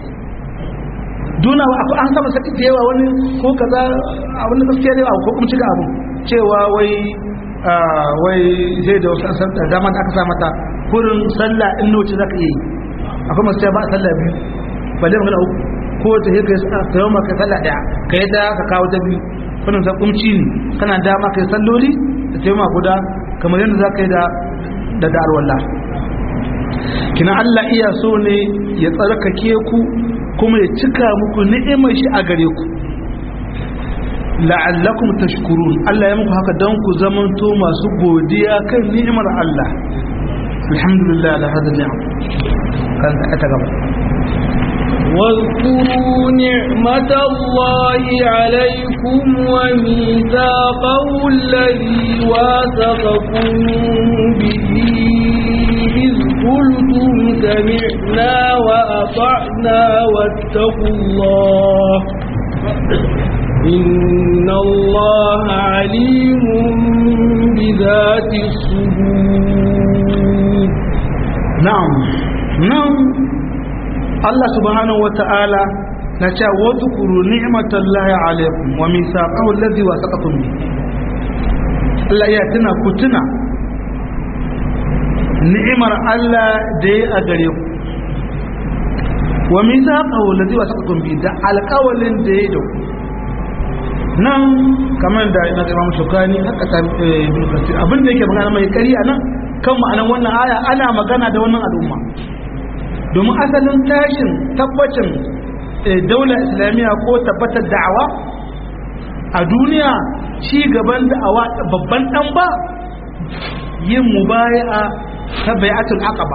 duna an sama saki da yawa wani ko kaza a wani gaskiya da yawa ko kuma cika abu cewa wai zai da wasu asar da dama da aka sa mata kurin sallah in noci za ka iya yi akwai masu cewa ba a sallah biyu balle magana uku ko ta yi ka yi taimama ka sallah daya ka yi daya ka kawo ta biyu wannan sa kumci ne kana dama ka yi salloli da taimama guda kamar yadda za ka yi da darwallah kina Allah iya so ne ya tsarkake ku kuma ya cika muku ni'imar shi a gare ku la'allakum tashkurun Allah ya muku haka don ku zamanto masu godiya kan ni'imar Allah alhamdulillah ala hada ni'am kan ta gaba واذكروا نعمة الله عليكم وميثاقه الذي واثقكم به إذ قلتم سمعنا وأطعنا واتقوا الله إن الله عليم بذات الصدور نعم Allah subhanahu wata'ala na ce wa dhkuru ni'matallahi alaykum wa mithaqahu alladhi wasaqakum bi Allah ya tuna ku tuna ni'imar Allah da ya a gare ku wa mithaqahu alladhi wasaqakum bi da alƙawalin da ya da ku nan kamar da ina ga Imam Shukani haka ta Ibn Kathir abin da yake magana mai kariya nan kan ma'anar wannan aya ana magana da wannan al'umma domin asalin tashin tabbacin daular islamiyya ko tabbatar da'awa a duniya ci gaban da'awa babban dan ba yin mubaya'a ta bai'atul aqaba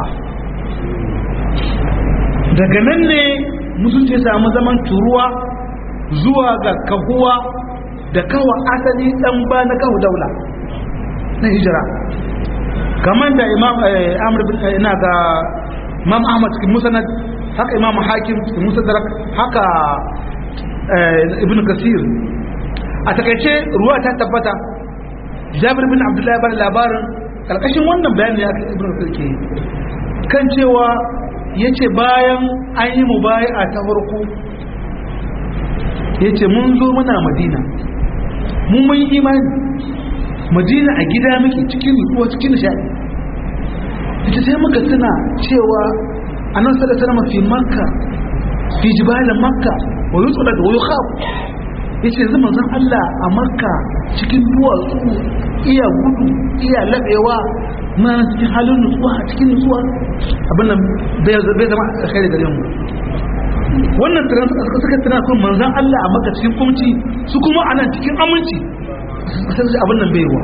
daga nan ne musulunci samu zaman turuwa zuwa ga kahuwa da kawa asali dan ba na kawo daula na hijira kamar da imam amr bin ina ga imam ahmad cikin musnad haka imam hakim cikin musaddarak haka ibn kasir a takaice ruwa ta tabbata jabir bin abdullahi bani labarin karkashin wannan bayani ya ibn kasir ke kan cewa yace bayan an yi mubayi'a ta farko yace mun zo muna madina mun yi imani madina a gida muke cikin nutsuwa cikin nishadi ita sai muka tuna cewa annabi sallallahu alaihi wasallam fi makka fi jibal makka wa yutla wa yukhaf yace yanzu manzon Allah a makka cikin duwatsu iya gudu iya labewa na cikin halin nutsuwa cikin nutsuwa abin nan bai zama alkhairi gare mu wannan tunan suka tuna kun manzon Allah a makka cikin kumci su kuma anan cikin aminci sai abin nan baiwa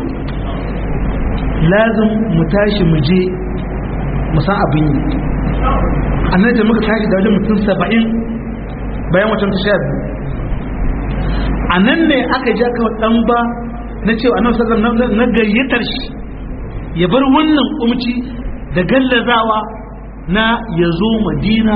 lazim mu tashi mu je mu san abin yi annabi da muka tashi da wajen mutum 70 bayan watan ta 12 anan ne aka ja ka dan ba na cewa annabi sallallahu alaihi wasallam na gayyatar shi ya bar wannan kumci da gallazawa na yazo Madina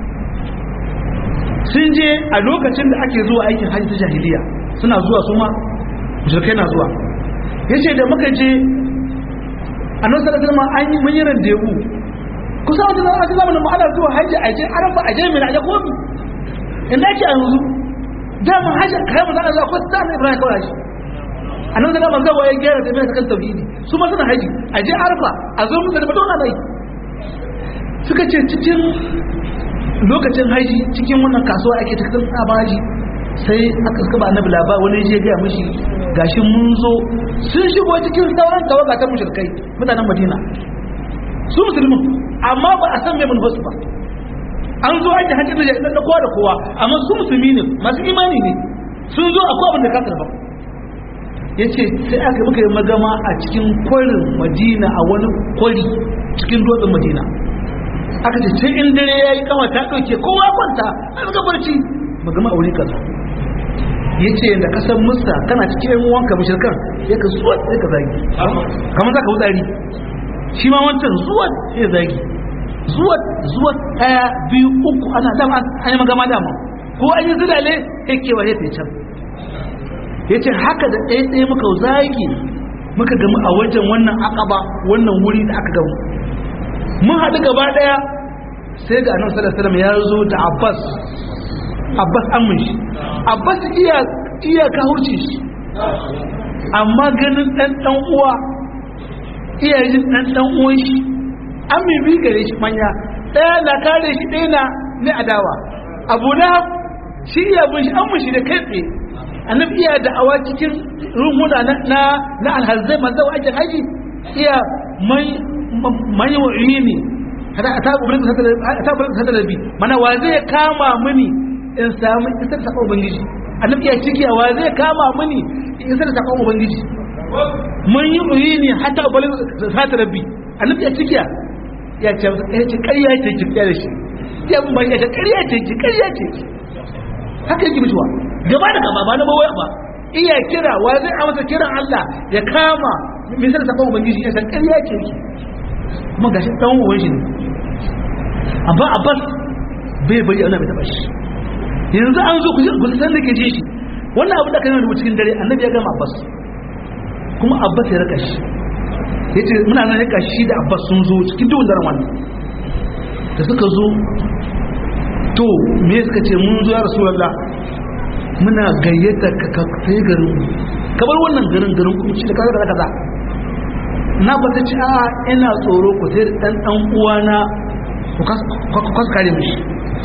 sun je a lokacin da ake zuwa aikin hajji ta jahiliya suna zuwa su ma mushrikai na zuwa yace da muka je annabi sallallahu alaihi wasallam an yi mun yi randewu kusa wata zamanin mu ana zuwa hajji a je araba a je mina a je komi inda ake a yanzu dama hajji kai mu zana zuwa ko ta ne Ibrahim kawai shi annabi sallallahu alaihi wasallam ya gyara tafiya kan tauhidi su ma suna haji a je arfa a zo mu da badona dai suka ce cikin lokacin haji cikin wannan kasuwa ake cikin tsabaji sai aka suka ba annabi labari wani je ga mishi gashi mun zo sun shigo cikin sauran tawaga ta mushrikai mutanen Madina su musulmin amma ba a san me mun basu ba an zo ake hajji da kowa da kowa amma su musulmi ne masu imani ne sun zo akwai abin da ka karba yace sai aka muka yi magama a cikin kwarin Madina a wani kwari cikin dutsen Madina aka ce sai in dare yayi kama ta dauke kowa kwanta an ga barci magama a wuri kaza yace da kasan musa kana cikin wanka mushrikan sai ka zuwa sai ka zagi kamar zaka wutsari shi ma wancan zuwa sai zagi zuwa ɗaya biyu uku ana dama an yi magama dama ko an yi zidale sai kewa ya fi can ya ce haka da ɗaya muka zagi muka gamu a wajen wannan akaba wannan wuri da aka gamu mun haɗu gaba ɗaya sai ga annabi sallallahu alaihi wasallam ya zo da Abbas amin shi Abbas iya kahurci shi amma ganin ɗan uwa iyayen ɗan uwan shi an bibi gare shi manya ɗaya na kare shi ɗaya na ne adawa abu na shi iya bin shi an mushi da kai tsaye annabi iya da awa cikin rumuna na alhazai masu zawa ake haji iya manyan wa'uyi ne a taɓa satalabi mana wa zai kama mini in samu isar da saƙon ubangiji annabi iya cikiya wa zai kama mini in isar da saƙon ubangiji mun yi uyi ne hata ubalin sata rabbi annabi ya cikiya ya ce ƙarya ce ki da shi ya mun bayyana ta ƙarya ce ki ƙarya ce haka yake mutuwa gaba da gaba ba na bawaya ba iya kira wa zai amsa kiran Allah ya kama misal sakon ubangiji ya san ƙarya ce ki kuma gashi dan uwan shi ne amma Abbas bai bari Allah bai taba shi yanzu an zo ku san da ke ji shi wannan abu da kan rubuta cikin dare annabi ya gama Abbas kuma Abbas ya raka shi yace muna nan raka shi da Abbas sun zo cikin duhun daren wannan da suka zo to me suka ce mun zo ya Rasulullah muna gayyata ka kai garin ka bar wannan garin kuma ci da kaza da kaza na ba ta ci a ina tsoro ku sai dan uwana ku kare mishi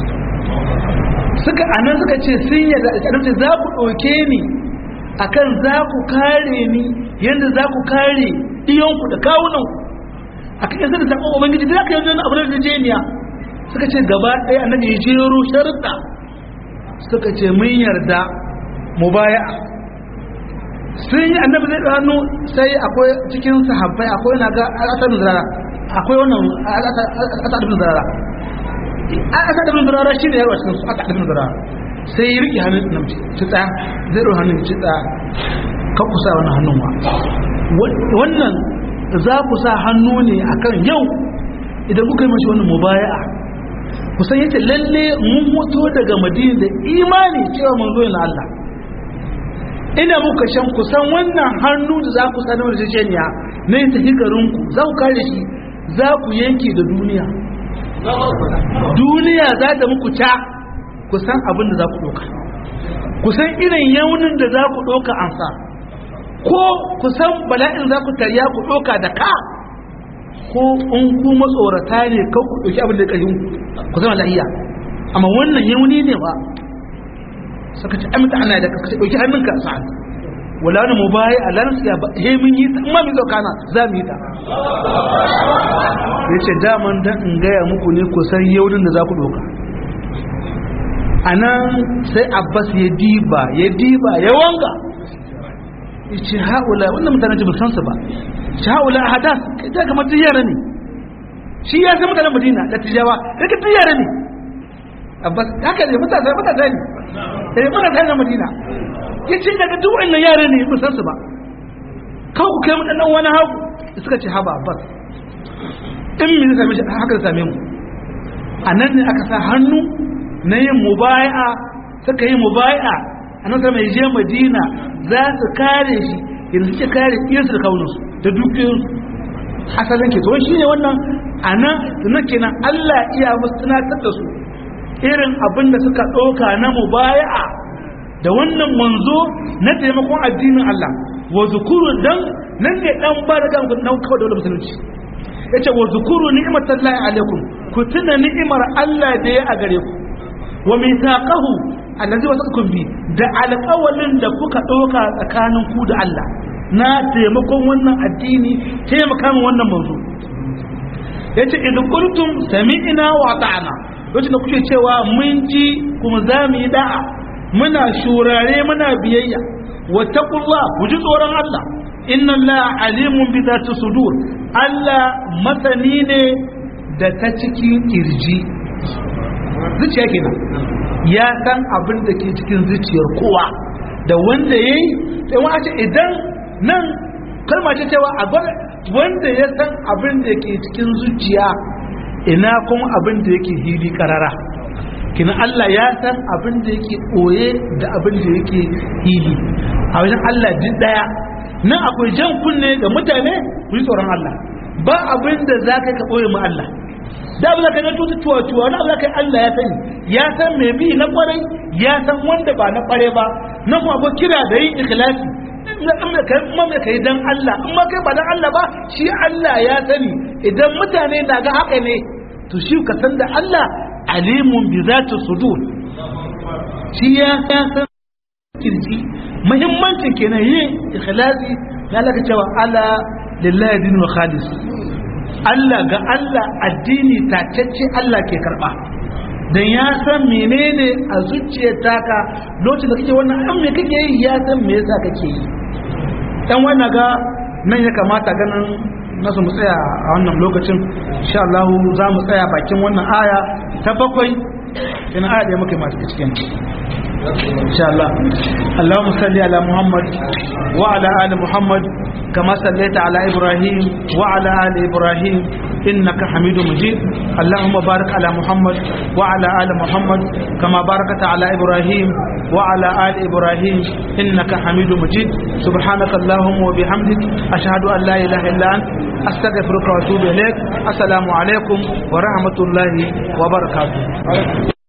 suka anan suka ce sun yadda annabi za ku ɗauke ni akan za ku kare ni yadda za ku kare iyanku da kawunanku akan yasa da sakon ubangiji da aka yanzu abu da jeniya suka ce gaba ɗaya annabi ya jero sharuɗa suka ce mun yarda mubaya'a sun yi annabi zai da hannu sai akwai cikin sahabbai akwai na ga al'asar zirara akwai wannan al'asar zirara al'asar zirara shi ne yarwa cikin su al'asar zirara sai ya riƙe hannun nan ci tsaya zai ɗau hannun ci tsaya kan ku sa wannan hannun wa wannan za ku sa hannu ne akan yau idan kuka yi mashi wannan mubaya'a kusan yace lalle mun mutu daga madina da imani cewa mun zo na Allah ina muka shan kusan wannan hannu da za ku sanar da jeniya ne ta higarinku za ku kare shi za ku yanke da duniya duniya za ta muku ta kusan abin da za ku ɗauka kusan irin yaunin da za ku ɗauka ansa ko ku san bala'in za ku tarya ku ɗauka da ka ko in ku matsorata ne kan ku ɗauki abin da ƙarfin ku zama lahiya amma wannan yauni ne ba saka ci amita ana da ka ɗauki hannunka sa'ad wala wani mubayi a lanar siya ba he mun yi ta amma mai zauka na za mu yi ta ya ce daman dan in gaya muku ne ku san yaunin da za ku ɗauka a nan sai abbas ya diba ya wanga ya ce ha'ula wannan mutane ji san su ba shi ha'ula hadas kai kamar duk yara ne shi ya san mutanen madina da tijawa daga duk yara ne abbas haka ne matasa ne matasa ne madina ya ce daga duk wannan yara ne mun san su ba kawo ku kai mu dan wani hagu suka ce haba abbas in me zai same shi haka da same mu a nan ne aka sa hannu na yin mubai'a suka yi mubai'a a nan sai mai je madina za su kare shi yanzu suke kare iyansu da kawunansu da dukiyoyinsu asalin ke to shi ne wannan a nan kenan Allah iya musu tunatar da su irin abin da suka ɗauka na mubai'a da wannan manzo na taimakon addinin Allah wa zukuru dan nan ne dan ba da gangu nan kawai da musulunci yace wa zukuru ni'matallahi alaikum ku tuna ni'imar Allah da ya a gare ku wa mithaqahu allazi wasaqakum bi da alƙawalin da kuka ɗauka tsakanin ku da Allah na taimakon wannan addini taimakon wannan manzo yace idan qultum sami'na wa ata'na lokacin da kuke cewa mun ji kuma za mu yi da'a muna shurare muna biyayya wattaqullah ku ji tsoron Allah inna allaha alimun bi zati sudur Allah masani ne da ta cikin kirji zuciya kenan ya san abin da ke cikin zuciyar kowa da wanda yayi sai wace idan nan kalma ce cewa a wanda ya san abin da ke cikin zuciya ina kuma abin da yake hili karara kina Allah ya san abin da yake ɓoye da abin da yake hili a wajen Allah duk daya nan akwai jan kunne ga mutane ku yi tsoron Allah ba abin da za ka ɓoye mu Allah da abu za ka na tutu tuwa na abu za ka yi Allah ya sani ya san mai bi na kwarai ya san wanda ba na kware ba na kuma akwai kira da yin ikhlasi kuma mai kai dan Allah in ma kai ba dan Allah ba shi Allah ya sani idan mutane na ga haka ne to shi ka san da Allah alimun bi zati sudur shi ya san kirji muhimmancin kenan yin ikhlasi na laka cewa ala lillahi dinul khalis Allah ga Allah addini tacece Allah ke karba dan ya san menene a zuciyar taka lokacin da kake wannan an me kake yi ya san me yasa kake yi dan wannan ga nan ya kamata ganin nasu mu tsaya a wannan lokacin insha Allah za mu tsaya bakin wannan aya ta 7 ina aya da muke masu cikin insha Allah Allahumma salli ala Muhammad wa ala ali Muhammad kama sallaita ala Ibrahim wa ala ali Ibrahim innaka Hamidum Majid Allahumma barik ala Muhammad wa ala ali Muhammad kama barakta ala Ibrahim wa ala ali Ibrahim innaka Hamidum Majid subhanaka Allahumma wa bihamdik ashhadu an la ilaha illa anta astaghfiruka wa atubu ilaik assalamu alaikum wa rahmatullahi wa barakatuh